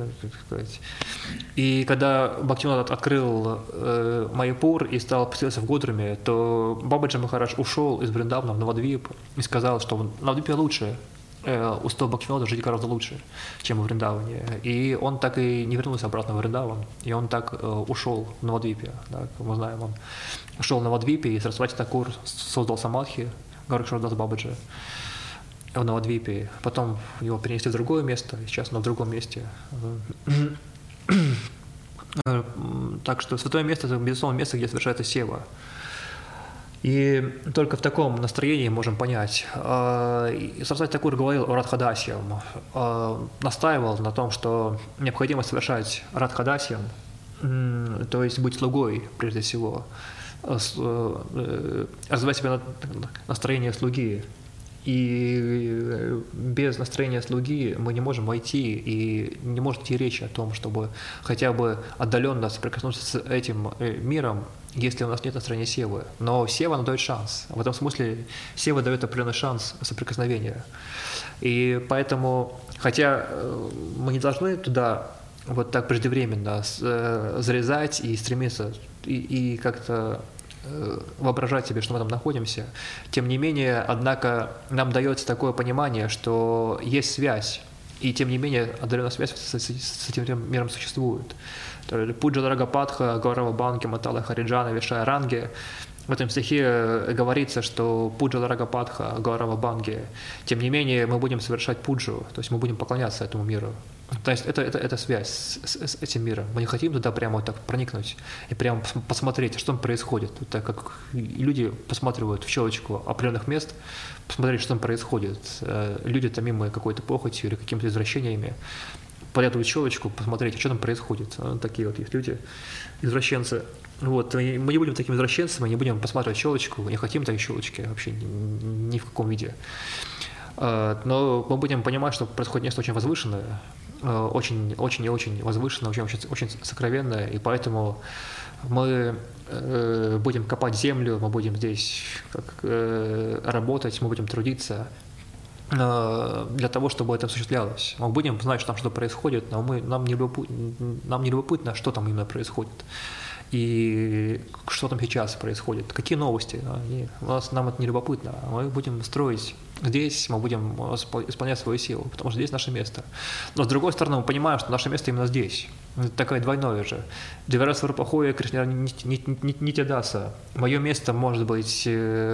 И когда Бхактивинода открыл э, Майяпур и стал поселиться в Годруме, то Бабаджи Махарадж ушел из Вриндавана в Навадвип и сказал, что в Навадвипе лучше. у Стоа Бхактивинода жить гораздо лучше, чем в Вриндаване. И он так и не вернулся обратно в Вриндаван, и он так э, ушел в Навадвипе. Да, как мы знаем, он ушел в Навадвипе, и Сарасвати Такур создал самадхи Горакшвардас Бабаджи в Навадвипе. Потом его перенесли в другое место, и сейчас он в другом месте. Так что святое место – это, безусловно, место, где совершается сева. И только в таком настроении можем понять. Сарасвати Такур говорил о радхадасьям, настаивал на том, что необходимо совершать радхадасьям, то есть быть слугой прежде всего, развивать себя на настроение слуги. И без настроения слуги мы не можем войти, и не может идти речи о том, чтобы хотя бы отдаленно соприкоснуться с этим миром, если у нас нет настроения севы. Но сева нам дает шанс. В этом смысле сева дает определенный шанс соприкосновения. И поэтому, хотя мы не должны туда вот так преждевременно залезать и стремиться, и, и как-то воображать себе, что мы там находимся. Тем не менее, однако, нам дается такое понимание, что есть связь, и тем не менее отдаленная связь с, с, с этим миром существует. Пуджа Дарагападха, Гаурава Банки, Матала Хариджана, Вишая Ранги. В этом стихе говорится, что Пуджа Дарагападха, Гаурава Банги. Тем не менее, мы будем совершать пуджу, то есть мы будем поклоняться этому миру. То есть это, это, это связь с, с, с этим миром. Мы не хотим туда прямо вот так проникнуть и прямо посмотреть, что там происходит. Вот так как люди посматривают в щелочку определенных мест, посмотреть, что там происходит. Люди, томимые какой-то похотью или какими-то извращениями, полезут в щелочку, посмотреть, что там происходит. Такие вот есть люди, извращенцы. Вот. Мы не будем такими извращенцами, не будем посматривать щелочку, не хотим такой щелочки вообще ни, ни в каком виде. Но мы будем понимать, что происходит нечто очень возвышенное, очень, очень и очень возвышенное, очень, очень, очень сокровенное, и поэтому мы будем копать землю, мы будем здесь как, работать, мы будем трудиться для того, чтобы это осуществлялось. Мы будем знать, что там что-то происходит, но мы, нам, не любопытно, нам не любопытно, что там именно происходит. И что там сейчас происходит, какие новости. Они, у нас, нам это не любопытно. Мы будем строить здесь, мы будем исполнять свою силу, потому что здесь наше место. Но с другой стороны, мы понимаем, что наше место именно здесь. Это такое двойное же. Девараса Рупахоя, Кришна Нитядаса. Мое место может быть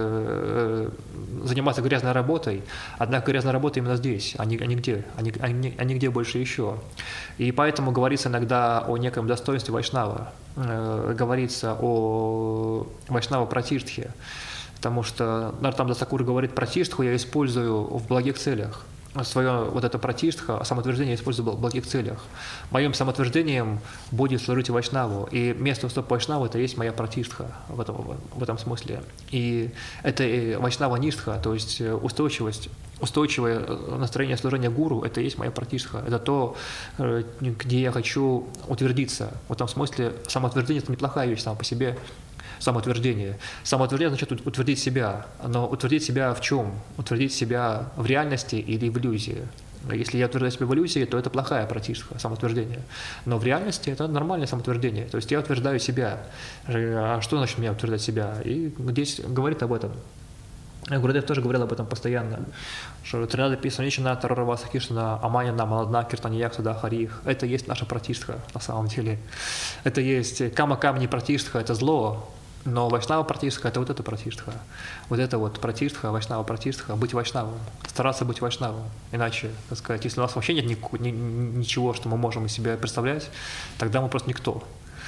заниматься грязной работой, однако грязная работа именно здесь, а не, а не где, а не, а не, а не где больше еще. И поэтому говорится иногда о неком достоинстве вайшнава. Говорится о Вайшнава Пратиштхе, потому что Нартамдас Такур говорит, Пратиштху я использую в благих целях. Свое вот это Пратиштха, самоутверждение я использую в благих целях. Моим самоутверждением будет служить Вайшнаву, и место уступа Вайшнаву это есть моя Пратиштха в этом, в этом смысле. И это Вайшнава Ништха, то есть устойчивость, устойчивое настроение служения гуру, это и есть моя Пратиштха. Это то, где я хочу утвердиться. В этом смысле самоутверждение это неплохая вещь сама по себе. Самоутверждение. Самоутверждение значит утвердить себя. Но утвердить себя в чем? Утвердить себя в реальности или в иллюзии. Если я утверждаю себя в иллюзии, то это плохая пратиштха, самоутверждение. Но в реальности это нормальное самоутверждение. То есть я утверждаю себя. А что значит мне утверждать себя? И здесь говорит об этом. Гурудев тоже говорил об этом постоянно, что Тринада Писаничина, Тарараваса Кишна, Аманина, Маладна, Киртанияк, Суда, Харих. Это есть наша пратиштха на самом деле. Это есть Кама Камни пратиштха, это зло, но Вайшнава пратиштха это вот это пратиштха. Вот это вот пратиштха, Вайшнава пратиштха, быть вайшнавом, стараться быть вайшнавом. Иначе, так сказать, если у нас вообще нет ничего, что мы можем из себя представлять, тогда мы просто никто.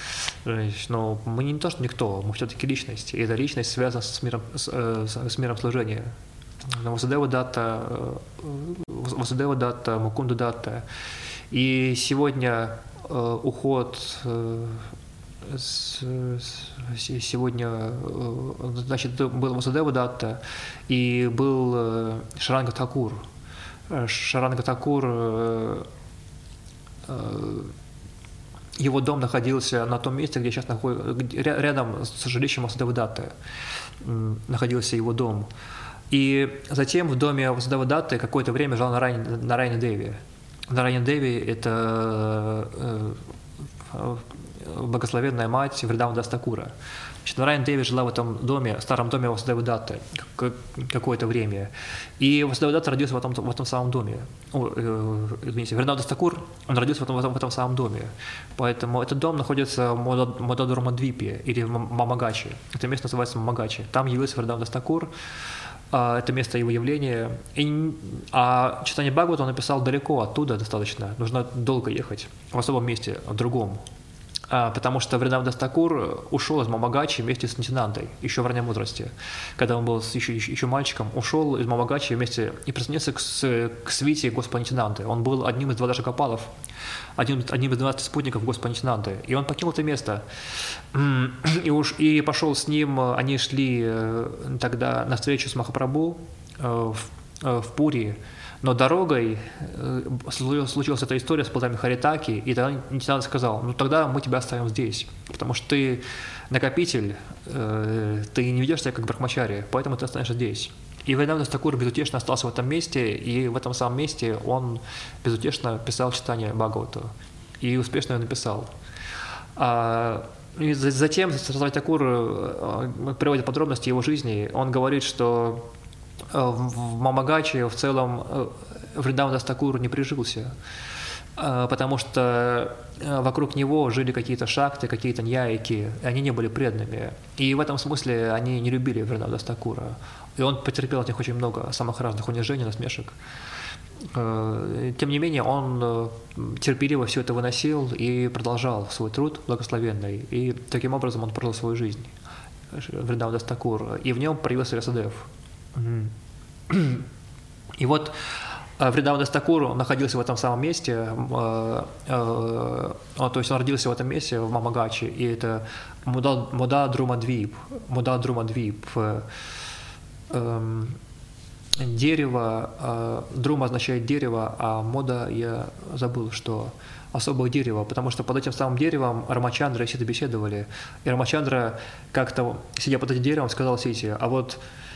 Но мы не то, что никто, мы все-таки личность, и эта личность связана с миром, с, с миром служения. Васудева Датта, Васудева Датта, Мукунда Датта. И сегодня э, уход, э, с, с, сегодня, э, значит, был Васудева Датта и был э, Шаранга Такур. Шаранга Такур э, э, его дом находился на том месте, где сейчас находится, рядом с жилищем Васудевы Датты находился его дом. И затем в доме Васудевы Датты какое-то время жил Нарайана Деви. Нарайана Деви – это благословенная мать Вриндавана Дас Такура. Значит, Нараяна Деви жила в этом доме, в старом доме Васудевы Датты какое-то время. И Васудева Датта родился в этом, в этом самом доме. О, э, извините, Вриндаван Дас Такур, он родился в этом, в, этом, в этом самом доме. Поэтому этот дом находится в Модадурмадвипе или в Мамагачи. Это место называется Мамагачи. Там явился Вриндаван Дас Такур. Это место его явления. И, а читание Бхагавата он написал далеко оттуда достаточно. Нужно долго ехать, в особом месте, в другом. А, потому что Вриндаван Дас Такур ушел из Мамагачи вместе с Нитянандой, еще в раннем возрасте. Когда он был еще, еще, еще мальчиком, ушел из Мамагачи вместе и присоединился к, к свите Господа Нитянанды. Он был одним из двадцати Гопалов, одним, одним из двенадцати спутников Господа Нитянанды. И он покинул это место. И, уж, и пошел с ним, они шли тогда на встречу с Махапрабху в, в Пури. Но дорогой случилась эта история с плодами Харитаки, и тогда Нитянанда сказал: ну тогда мы тебя оставим здесь, потому что ты накопитель, ты не ведешь себя как брахмачари, поэтому ты останешься здесь. И Вриндаван Дас Такур безутешно остался в этом месте, и в этом самом месте он безутешно писал читание Бхагавата, и успешно его написал. И затем Сарасвати Такур приводит подробности его жизни. Он говорит, что в Мамагачи в целом Вриндаван Дас Такур не прижился, потому что вокруг него жили какие-то шакты, какие-то ньяики, и они не были преданными. И в этом смысле они не любили Вриндавана Дас Такура. И он потерпел от них очень много самых разных унижений, насмешек. Тем не менее, он терпеливо все это выносил и продолжал свой труд благословенный. И таким образом он прожил свою жизнь, Вриндаван Дас Такур. И в нем проявился Вьясадев. И вот Вриндаван Дас Такур находился в этом самом месте, э, э, то есть он родился в этом месте, в Мамагачи, и это Модадурмадвип, Модадурмадвип, э, э, дерево, э, друма означает дерево, а мода, я забыл, что особое дерево, потому что под этим самым деревом Рамачандра и Сита беседовали, и Рамачандра как-то, сидя под этим деревом, сказал Сите: а вот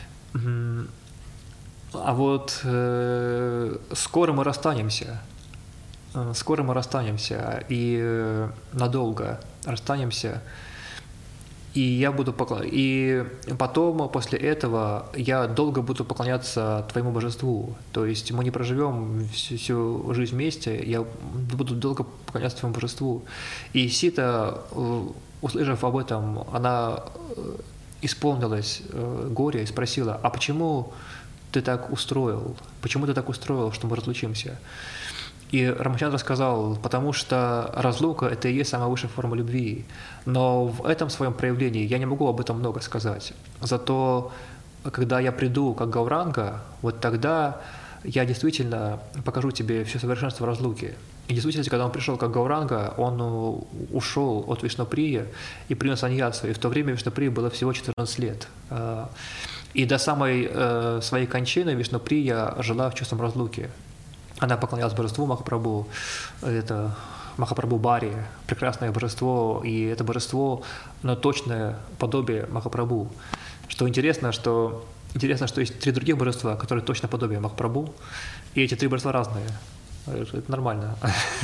А вот э, скоро мы расстанемся, скоро мы расстанемся, и э, надолго расстанемся, и я буду поклон... и потом, после этого, я долго буду поклоняться твоему божеству, то есть мы не проживем всю, всю жизнь вместе, я буду долго поклоняться твоему божеству. И Сита, услышав об этом, она исполнилась э, горя и спросила: а почему ты так устроил? Почему ты так устроил, что мы разлучимся? И Рамачандра сказал: потому что разлука – это и есть самая высшая форма любви. Но в этом своем проявлении я не могу об этом много сказать. Зато, когда я приду как Гауранга, вот тогда я действительно покажу тебе все совершенство разлуки. И действительно, когда он пришел как Гауранга, он ушел от Вишнуприи и принял саньясу. И в то время Вишнуприи было всего четырнадцать лет. И до самой э, своей кончины Вишнуприя жила в чувстве разлуки. Она поклонялась божеству Махапрабху, это Махапрабху Бари, прекрасное божество, и это божество, оно точное подобие Махапрабху. Что интересно, что интересно, что есть три других божества, которые точно подобие Махапрабху, и эти три божества разные. Это нормально.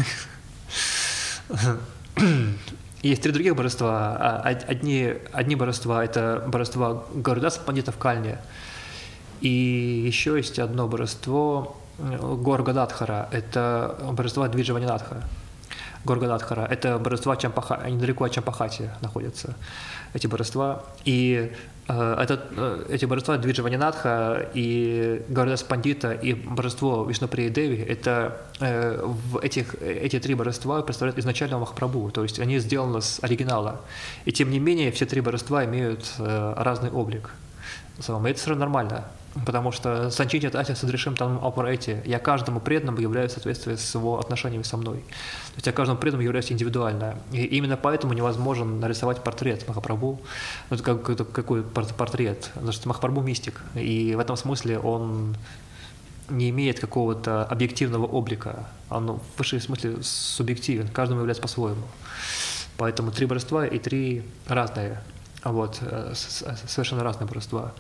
Есть три других божества. Одни, одни божества – это божества Гарудаса Пандита в Кальне. И еще есть одно божество Горгададхара – это божество Двиджаванинатха. Горгададхара – это божества Чампаха, они далеко от Чампахати находятся, эти божества. И э, это, э, эти божества Двиджаванинатха и Гарудаса Пандита и божество Вишнуприи Деви – это э, в этих, эти три божества представляют изначального Махапрабху, то есть они сделаны с оригинала. И тем не менее все три божества имеют э, разный облик. И это все равно нормально. Потому что санчити тати садрешим там апарэти, я каждому преданному являюсь в соответствии с его отношениями со мной. То есть я каждому преданному являюсь индивидуально. И именно поэтому невозможно нарисовать портрет Махапрабху. Ну, это как, это какой портрет? Потому что Махапрабху мистик. И в этом смысле он не имеет какого-то объективного облика. Он в высшем смысле субъективен, каждому является по-своему. Поэтому три божества и три разные. Вот, совершенно разные божества.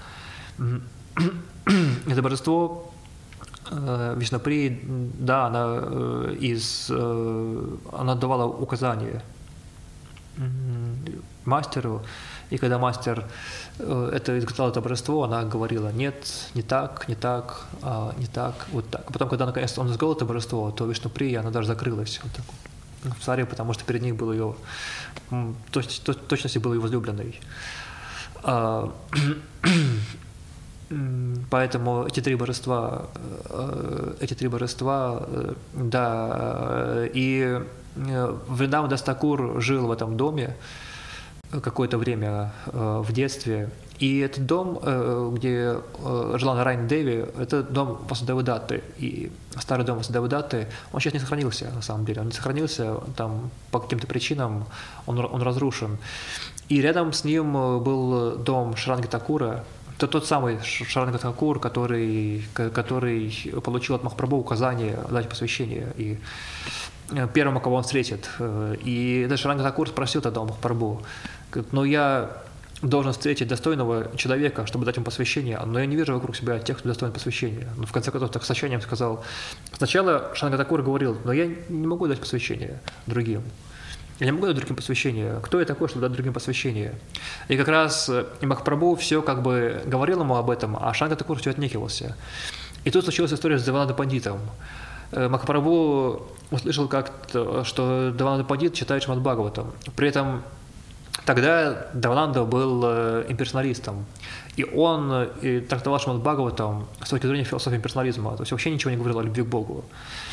Это божество э, Вишнуприи, да, она, э, из, э, она давала указания. мастеру, и когда мастер это изготовил это божество, она говорила: нет, не так, не так, а, не так, вот так. А потом, когда наконец он изготовил это божество, то Вишнуприя, она даже закрылась вот так вот, в царе, потому что перед ней был ее, точ, точ, точности был ее возлюбленный. А, поэтому эти три божества, эти три божества, да, и Вриндаван Дас Такур жил в этом доме какое-то время э, в детстве. И этот дом, э, где э, жила Нарайана Деви, это дом Васудевы Датты. И старый дом Васудевы Датты, он сейчас не сохранился, на самом деле. Он не сохранился, там по каким-то причинам он, он разрушен. И рядом с ним был дом Шаранги Такура, это тот самый Шаранга Такур, который, который получил от Махапрабху указание дать посвящение. И первому, кого он встретит. И даже Шаранга Такур спросил тогда у Махапрабху: но я должен встретить достойного человека, чтобы дать ему посвящение, но я не вижу вокруг себя тех, кто достоин посвящения. Но в конце концов так с отчаянием сказал. Сначала Шаранга Такур говорил: но я не могу дать посвящение другим. Я не могу дать другим посвящение. Кто я такой, чтобы дать другим посвящение? И как раз и Махапрабху все как бы говорил ему об этом, а Шаранга Такур все отнекивался. И тут случилась история с Девананда Пандитом. Махапрабху услышал как-то, что Девананда Пандит читает Шримад Бхагаватам. При этом тогда Девананда был имперсоналистом, и он и трактовал Шримад Бхагаватам с точки зрения философии имперсонализма, то есть вообще ничего не говорил о любви к Богу.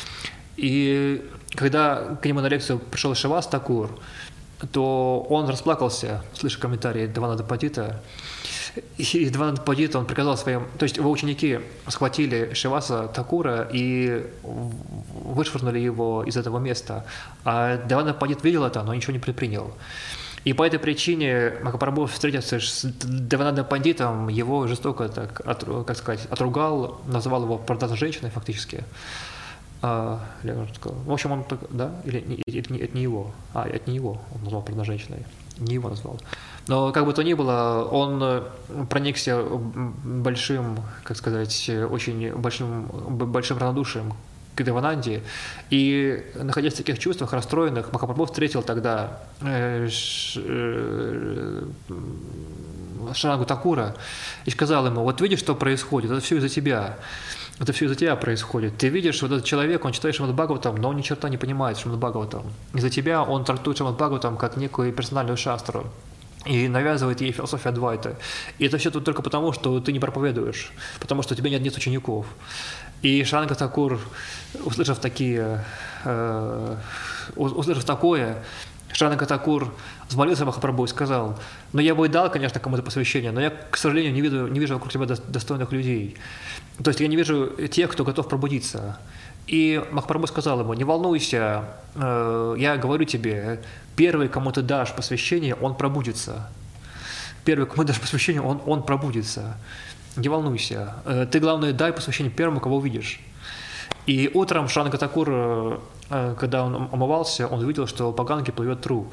И когда к нему на лекцию пришел Шривас Такур, то он расплакался, слыша комментарии Девананда Пандита. И Девананда Пандит, он приказал своим... То есть его ученики схватили Шриваса Такура и вышвырнули его из этого места. А Девананда Пандит видел это, но ничего не предпринял. И по этой причине Махапрабху встретился с Девананда Пандитом, его жестоко, так, от, как сказать, отругал, назвал его продажной женщиной фактически. А, в общем, он так, да? Или это не, это не его? А, это не его, он назвал продажной женщиной. Не его назвал. Но как бы то ни было, он проникся большим, как сказать, очень большим, большим равнодушием к Девананде. И, находясь в таких чувствах расстроенных, Махапрабху встретил тогда э, ш, э, Шарангу Такура и сказал ему: вот видишь, что происходит, это все из-за тебя. Это все из-за тебя происходит. Ты видишь, вот этот человек, он читает Шримад Бхагаватам, но он ни черта не понимает Шримад Бхагаватам. Из-за тебя он трактует Шримад Бхагаватам как некую персональную шастру и навязывает ей философию Адвайта. И это все тут только потому, что ты не проповедуешь, потому что у тебя нет, нет учеников. И Шаранга Такур, услышав такие, э, услышав такое, Шаранга Такур взмолился Махапрабху и сказал: ну я бы и дал, конечно, кому-то посвящение, но я, к сожалению, не вижу, не вижу вокруг себя достойных людей. То есть я не вижу тех, кто готов пробудиться. И Махапрабху сказал ему: не волнуйся, э, я говорю тебе, первый, кому ты дашь посвящение, он пробудится. Первый, кому ты дашь посвящение, он, он пробудится. Не волнуйся. Э, ты, главное, дай посвящение первому, кого увидишь. И утром Шаранга Такур, э, когда он омывался, он увидел, что по Ганге плывет труп.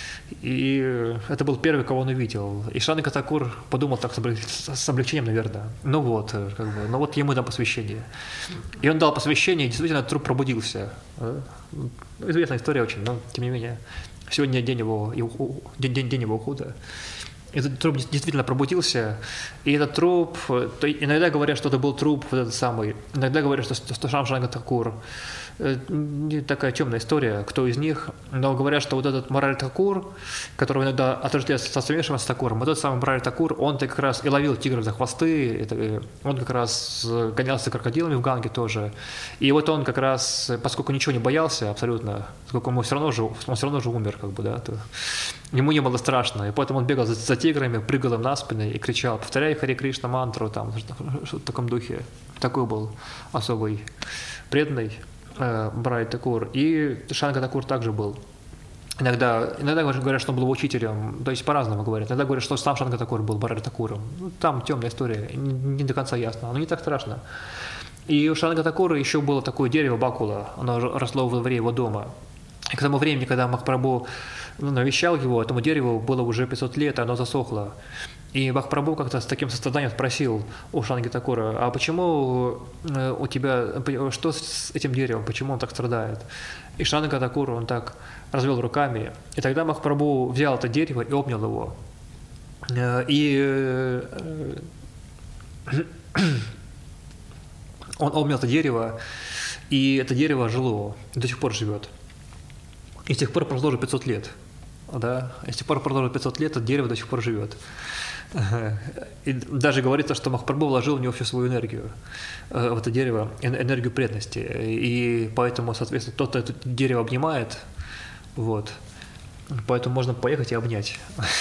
И это был первый, кого он увидел. И Шаранга Такур подумал так с облегчением, наверное. Ну вот, как бы, ну вот ему дам посвящение. И он дал посвящение, и действительно труп пробудился. Известная история очень, но тем не менее. Сегодня день его, его, день, день, день его ухода. Этот труп действительно пробудился, и этот труп, то иногда говорят, что это был труп вот этот самый, иногда говорят, что, что Шаранга Такур. Такая темная история, кто из них, но говорят, что вот этот Мурари Такур, которого иногда отождествляют со Свамишем Такуром, вот этот самый Мурари Такур, он-то как раз и ловил тигров за хвосты, это, он как раз гонялся крокодилами в Ганге тоже, и вот он как раз, поскольку ничего не боялся абсолютно, поскольку он все равно же, он все равно же умер, как бы, да, то ему не было страшно, и поэтому он бегал за, за тиграми, прыгал им на спины и кричал: повторяй Харе Кришна мантру, там, что-то в таком духе. Такой был особый преданный Мурари Такур. И Шаранга Такур также был. Иногда, иногда говорят, что он был учителем, то есть по-разному говорят. Иногда говорят, что сам Шаранга Такур был Мурари Такуром. Ну, там темная история, не, не до конца ясно, но не так страшно. И у Шаранга Такура еще было такое дерево бакула, оно росло во дворе его дома. И к тому времени, когда Махапрабху навещал его, этому дереву было уже пятьсот лет, и оно засохло. И Махапрабху как-то с таким состраданием спросил у Шранги Такура: а почему у тебя, что с этим деревом, почему он так страдает? И Шранга Такур, он так развел руками. И тогда Махапрабху взял это дерево и обнял его. И он обнял это дерево, и это дерево жило, до сих пор живет. И с тех пор прошло уже пятьсот лет. Да? И с тех пор прошло пятьсот лет, это дерево до сих пор живет. И даже говорится, что Махапрабху вложил в него всю свою энергию, в это дерево, энергию преданности. И поэтому, соответственно, тот, кто это дерево обнимает, вот, поэтому можно поехать и обнять.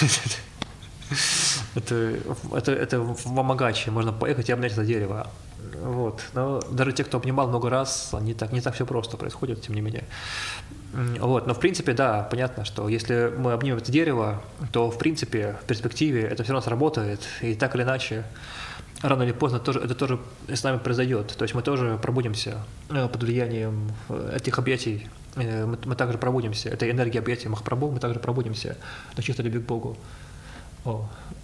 Это, это, это в Амагаче, можно поехать и обнять это дерево. Вот. Но даже те, кто обнимал много раз, они так, не так все просто происходит, тем не менее. Вот. Но в принципе, да, понятно, что если мы обнимем это дерево, то в принципе в перспективе это все равно сработает, и так или иначе, рано или поздно тоже, это тоже с нами произойдет. То есть мы тоже пробудимся под влиянием этих объятий, мы, мы также пробудимся, этой энергии объятий Махапрабху, мы также пробудимся на чистой любви к Богу. О.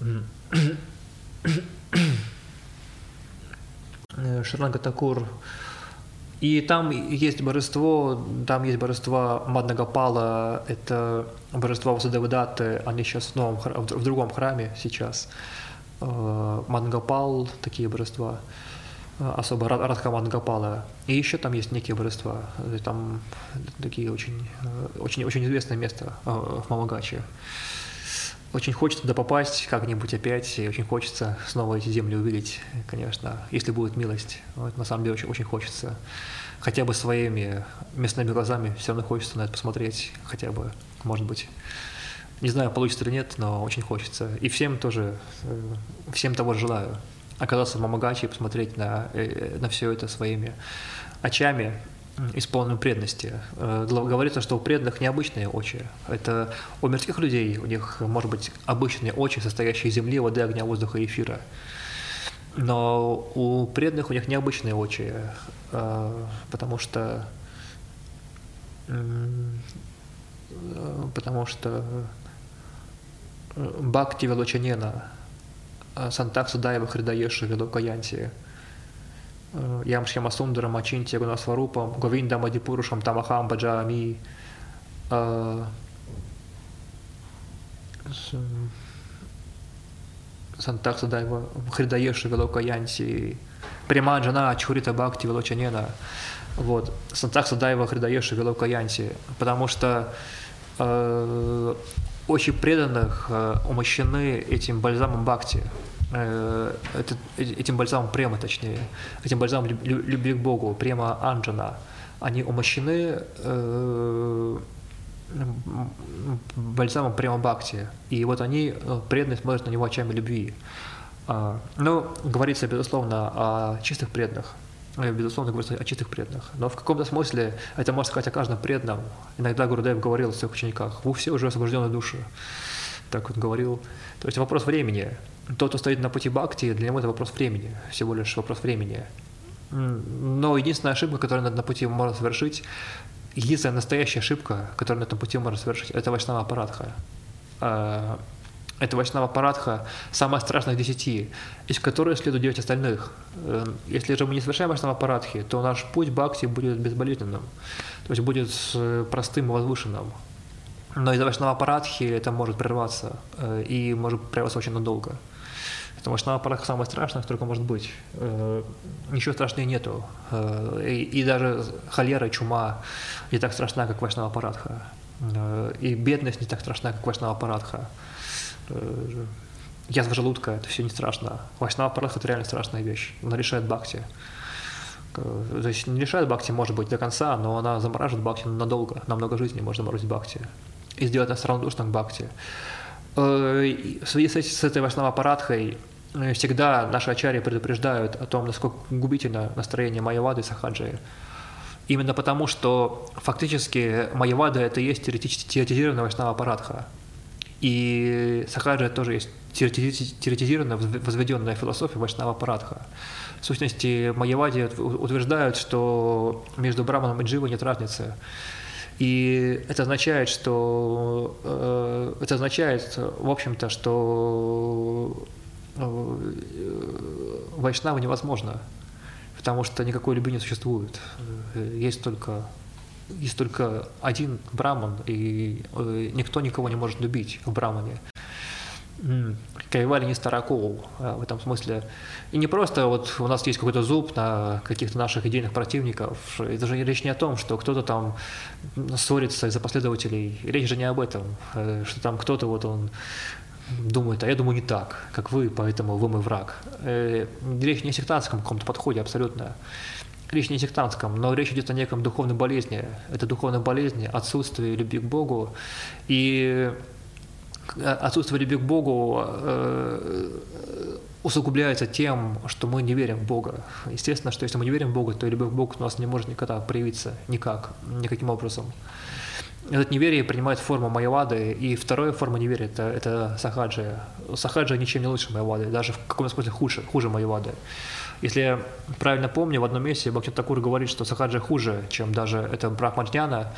Шранга Такур. И там есть божество, там есть божество Маднагапала, это божество Васудевадатты, они сейчас в, новом, в другом храме сейчас. Маднагапал, такие божества, особо Радха Маднагапала. И еще там есть некие божества, там такие очень, очень, очень известное место в Мамагаче. Очень хочется туда попасть как-нибудь опять, и очень хочется снова эти земли увидеть, конечно, если будет милость. Вот, на самом деле очень, очень хочется. Хотя бы своими местными глазами все равно хочется на это посмотреть, хотя бы, может быть. Не знаю, получится или нет, но очень хочется. И всем тоже, всем того желаю. Оказаться в Мамагаче и посмотреть на, на все это своими очами, исполненную преданности. Говорится, что у преданных необычные очи. Это у мирских людей, у них, может быть, обычные очи, состоящие из земли, воды, огня, воздуха и эфира. Но у преданных у них необычные очи, потому что потому что Бхакти Велочанена, Сантак Судаева Хридаеши Велокаянти, Ям Шьяма Сундарам Ачинти Гунасварупам Говиндам Адипурушам Тамахам Баджами Сантак Судаева Хридаеши Велокаянти Приманджана Чхурита Бхакти Велочанена. Вот. Сантак Судаева Хридаеши Велокаянти. Потому что э, очень преданных э, умощены этим бальзамом Бхакти. Этим бальзамом према, точнее, этим бальзамом любви к Богу, према Анджана, они умощены э, бальзамом према Бхакти, и вот они преданно смотрят на него очами любви. А, ну, говорится, безусловно, о чистых преданных, безусловно, говорится о чистых преданных, но в каком-то смысле это можно сказать о каждом преданном. Иногда Гурудев говорил о своих учениках: вы все уже освобожденные души. Так он говорил. То есть вопрос времени. Тот, кто стоит на пути бхакти, для него это вопрос времени, всего лишь вопрос времени. Но единственная ошибка, которую на этом пути можно совершить, единственная настоящая ошибка, которую на этом пути можно совершить, это Вайшнава Парадха. Это Вайшнава Парадха, самая страшная из десяти, из которой следует девять остальных. Если же мы не совершаем Вайшнава Парадхи, то наш путь бхакти будет безболезненным, то есть будет простым и возвышенным. Но из-за Вайшнава Парадхи это может прерваться, и может прерваться очень надолго. Потому что Вайшнава Парадха самое страшное, что только может быть. Ничего страшнее нету. И, и даже холера, чума не так страшна, как Вайшнава Парадха. И бедность не так страшна, как Вайшнава Парадха. Язва желудка — это все не страшно. Вайшнава Парадха — это реально страшная вещь. Она решает бхакти. То есть не решает бхакти, может быть, до конца, но она замораживает бхакти надолго. На много жизней можно заморозить бхакти и сделать нас равнодушным к бхакти. В связи с этой Вайшнава Парадхой всегда наши ачарьи предупреждают о том, насколько губительно настроение майявады и сахаджи. Именно потому, что фактически майявада — это и есть теоретизированная Вайшнава Парадха. И сахаджа тоже есть теоретизированная, возведенная философия Вайшнава Парадха. В сущности, майявади утверждают, что между браманом и дживой нет разницы. И это означает, что, э, это означает, в общем-то, что вайшнава невозможно, потому что никакой любви не существует. Есть только, есть только один браман, и никто никого не может любить в брамане. Кайвали не старокол в этом смысле. И не просто вот у нас есть какой-то зуб на каких-то наших идейных противников. И даже речь не о том, что кто-то там ссорится из-за последователей. Речь же не об этом, что там кто-то вот он думает, а я думаю не так, как вы, поэтому вы мой враг. Речь не о сектантском каком-то подходе абсолютно. Речь не о сектантском, но речь идет о неком духовной болезни. Это духовная болезнь, отсутствие любви к Богу. И отсутствие любви к Богу э, усугубляется тем, что мы не верим в Бога. Естественно, что если мы не верим в Бога, то любовь к Богу у нас не может никогда проявиться никак, никаким образом. Это неверие принимает форму майявады, и вторая форма неверия это, – это сахаджия. Сахаджия ничем не лучше майявады, даже в каком-то смысле хуже, хуже майявады. Если я правильно помню, в одном месте Бхактивинода Такур говорит, что сахаджия хуже, чем даже это брахмаджняна,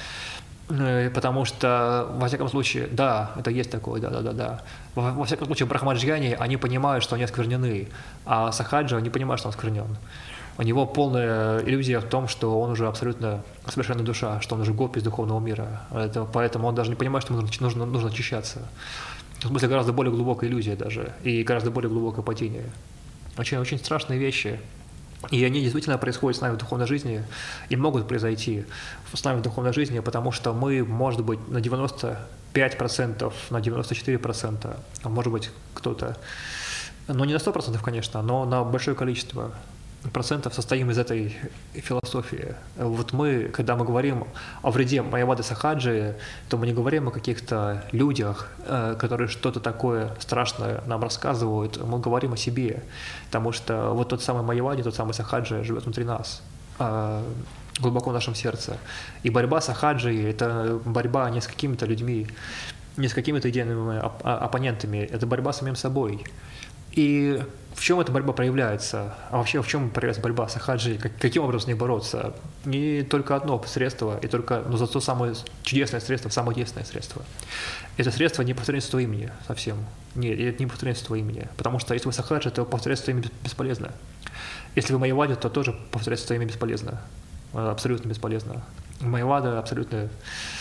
потому что, во всяком случае, да, это есть такое, да-да-да-да. Во, во всяком случае, в брахмаджняне они понимают, что они осквернены, а сахаджа не понимает, что он осквернен. У него полная иллюзия в том, что он уже абсолютно совершенная душа, что он уже гопи из духовного мира. Это, поэтому он даже не понимает, что ему нужно, нужно очищаться. В смысле, гораздо более глубокая иллюзия даже, и гораздо более глубокое падение. Очень, очень страшные вещи. И они действительно происходят с нами в духовной жизни и могут произойти с нами в духовной жизни, потому что мы, может быть, на девяносто пять процентов, на девяносто четыре процента, а может быть кто-то, ну не на сто процентов, конечно, но на большое количество процентов состоим из этой философии. Вот мы, когда мы говорим о вреде майявады сахаджи, то мы не говорим о каких-то людях, которые что-то такое страшное нам рассказывают, мы говорим о себе, потому что вот тот самый майявади, тот самый сахаджи живет внутри нас, глубоко в нашем сердце. И борьба сахаджи – это борьба не с какими-то людьми, не с какими-то идейными оп- оппонентами, это борьба с самим собой. И в чем эта борьба проявляется? А вообще в чем проявляется борьба сахаджи? Как, каким образом с ней бороться? Не только одно средство, и только, но зато самое чудесное средство, самое действенное средство. Это средство не повторенство имени совсем. Нет, это не повторенство имени. Потому что если вы сахаджи, то повторенство имени бесполезно. Если вы майявади, то тоже повторенство имени бесполезно. Абсолютно бесполезно. Майявада абсолютно...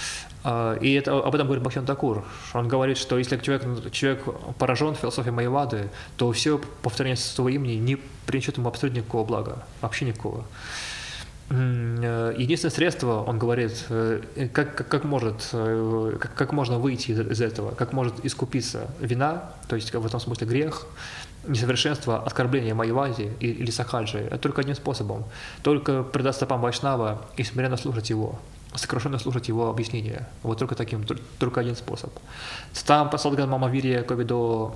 И это, об этом говорит Бхактивинода Такур. Он говорит, что если человек, человек поражен философией майявады, то все повторение своего имени не принесет ему абсолютно никакого блага, вообще никакого. Единственное средство, он говорит, как, как, как, может, как, как можно выйти из, из этого, как может искупиться вина, то есть в этом смысле грех, несовершенство, оскорбление майявади или сахаджи, это только одним способом. Только предать стопам вайшнава и смиренно слушать его. Сокрушенно слушать его объяснения. Вот только таким, только один способ. Там посадган мама вирия ковидо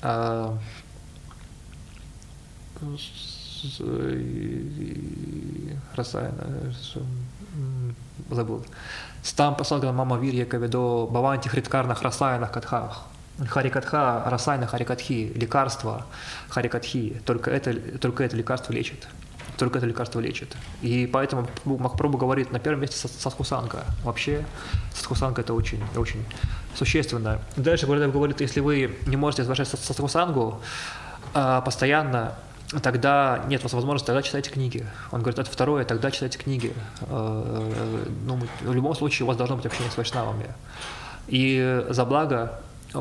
Расаяна, забыл. Там посадган мама вирия ковидо баванти хриткарнах расаянах катхах. Харикатха, расайна, харикатхи, лекарство, харикатхи. Только это, только это лекарство лечит. Только это лекарство лечит. И поэтому Махапрабху говорит, на первом месте садхусанга. Вообще, садхусанга это очень, очень существенно. Дальше Гурудев говорит, если вы не можете возвращать садхусангу постоянно, тогда нет у вас возможности, тогда читайте книги. Он говорит, это второе, тогда читайте книги. Ну, в любом случае у вас должно быть общение с вайшнавами. И за благо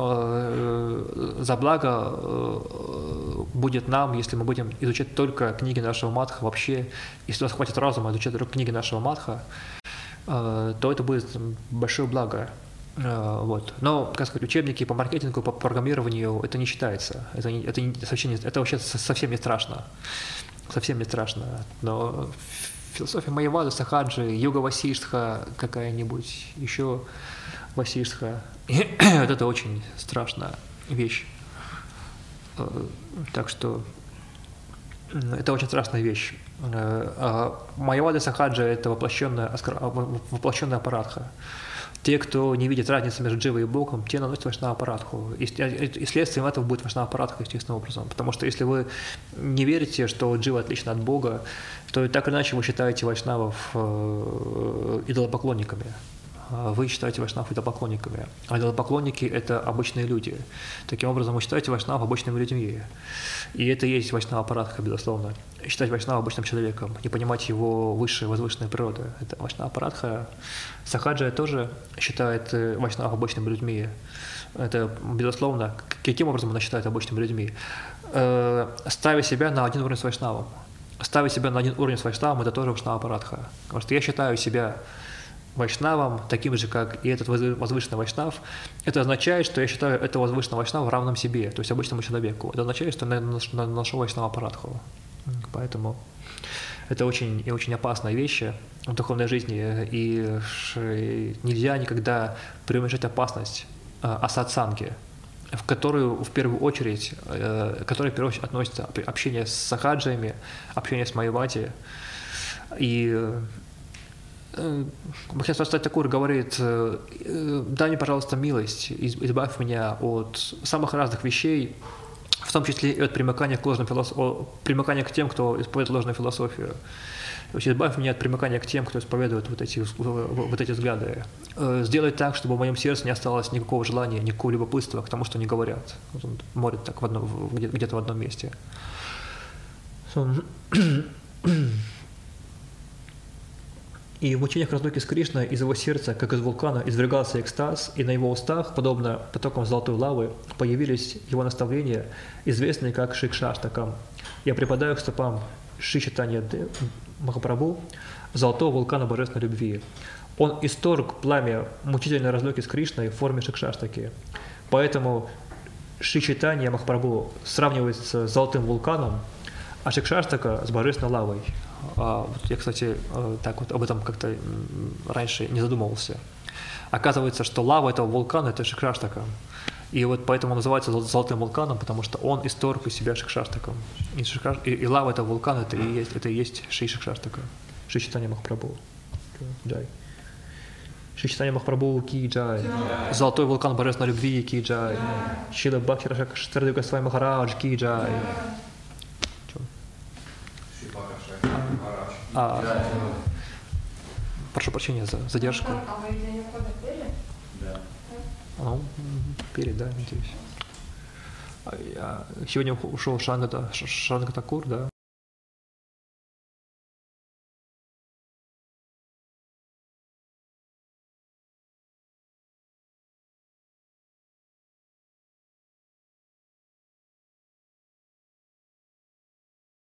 за благо будет нам, если мы будем изучать только книги нашего матха, вообще, если у нас хватит разума изучать только книги нашего матха, то это будет большое благо. Вот. Но, как сказать, учебники по маркетингу, по программированию, это не считается. Это, не, это, не, совсем не, это вообще совсем не страшно. Совсем не страшно. Но философия майявады, сахаджи, йога васиштха какая-нибудь, еще васиштха, вот это очень страшная вещь. Так что это очень страшная вещь. Майявада сахаджа – это воплощенная, воплощенная аппаратха. Те, кто не видит разницы между дживой и Богом, те наносят вайшнава аппаратху. И, и следствием этого будет вайшнава аппаратха естественным образом. Потому что если вы не верите, что джива отлична от Бога, то так или иначе вы считаете вайшнавов идолопоклонниками. вы считаете вайшнав идолопоклонниками. А идолопоклонники – это обычные люди. Таким образом, вы считаете вайшнав обычными людьми. И это и есть вайшнава парадха, безусловно. Считать вайшнава обычным человеком, не понимать его высшей, возвышенной природы. Это вайшнава парадха. Сахаджа тоже считает вайшнав обычными людьми. Это, безусловно, каким образом она считает обычными людьми? Э, ставя себя на один уровень с вайшнавом. Ставя себя на один уровень с вайшнавом – это тоже вайшнава парадха. Потому что я считаю себя вайшнавом, таким же, как и этот возвышенный вайшнав. Это означает, что я считаю этого возвышенного вайшнава равным себе, то есть обычному человеку. Это означает, что я наношу вайшнава парадху. Поэтому это очень и очень опасные вещи в духовной жизни, и нельзя никогда преуменьшать опасность асатсанги, в которую в первую очередь, к которой в первую очередь относится общение с сахаджаями, общение с майявати. И Бхактисиданта Сарасвати Такур говорит: дай мне, пожалуйста, милость, избавь меня от самых разных вещей, в том числе и от примыкания к, ложным философ... примыкания к тем, кто исповедует ложную философию. То есть избавь меня от примыкания к тем, кто исповедует вот эти, вот эти взгляды. Сделай так, чтобы в моем сердце не осталось никакого желания, никакого любопытства к тому, что они говорят. Вот он морит так в одном, где-то в одном месте. И в учениях разлуки с Кришной из его сердца, как из вулкана, извергался экстаз, и на его устах, подобно потокам золотой лавы, появились его наставления, известные как Шикшаштакам. Я преподаю к стопам Шри Чайтанья Махапрабху, золотого вулкана божественной любви. Он исторг пламя мучительной разлуки с Кришной в форме Шикшаштаки. Поэтому Шри Чайтанья Махапрабху сравнивается с золотым вулканом, а Шикшаштака с божественной лавой. А, вот я, кстати, так вот об этом как-то раньше не задумывался. Оказывается, что лава этого вулкана – это Шикшаштака. И вот поэтому он называется золотым вулканом, потому что он исторг из себя Шикшаштаком. И, шикшаш... и, и лава этого вулкана – это и есть, это и есть Шри Шикшаштака. Шри Чайтанья Махапрабху. Джай. Шри Чайтанья Махапрабху ки джай. Золотой вулкан божественной любви ки джай. Шрила Бхакти Расакштрада Госвами Махарадж ки джай. А, прошу прощения за задержку. А вы День ухода пели? Да. Ну, перед, да, надеюсь. А я сегодня ушел Шангата, Шангата Такур, да.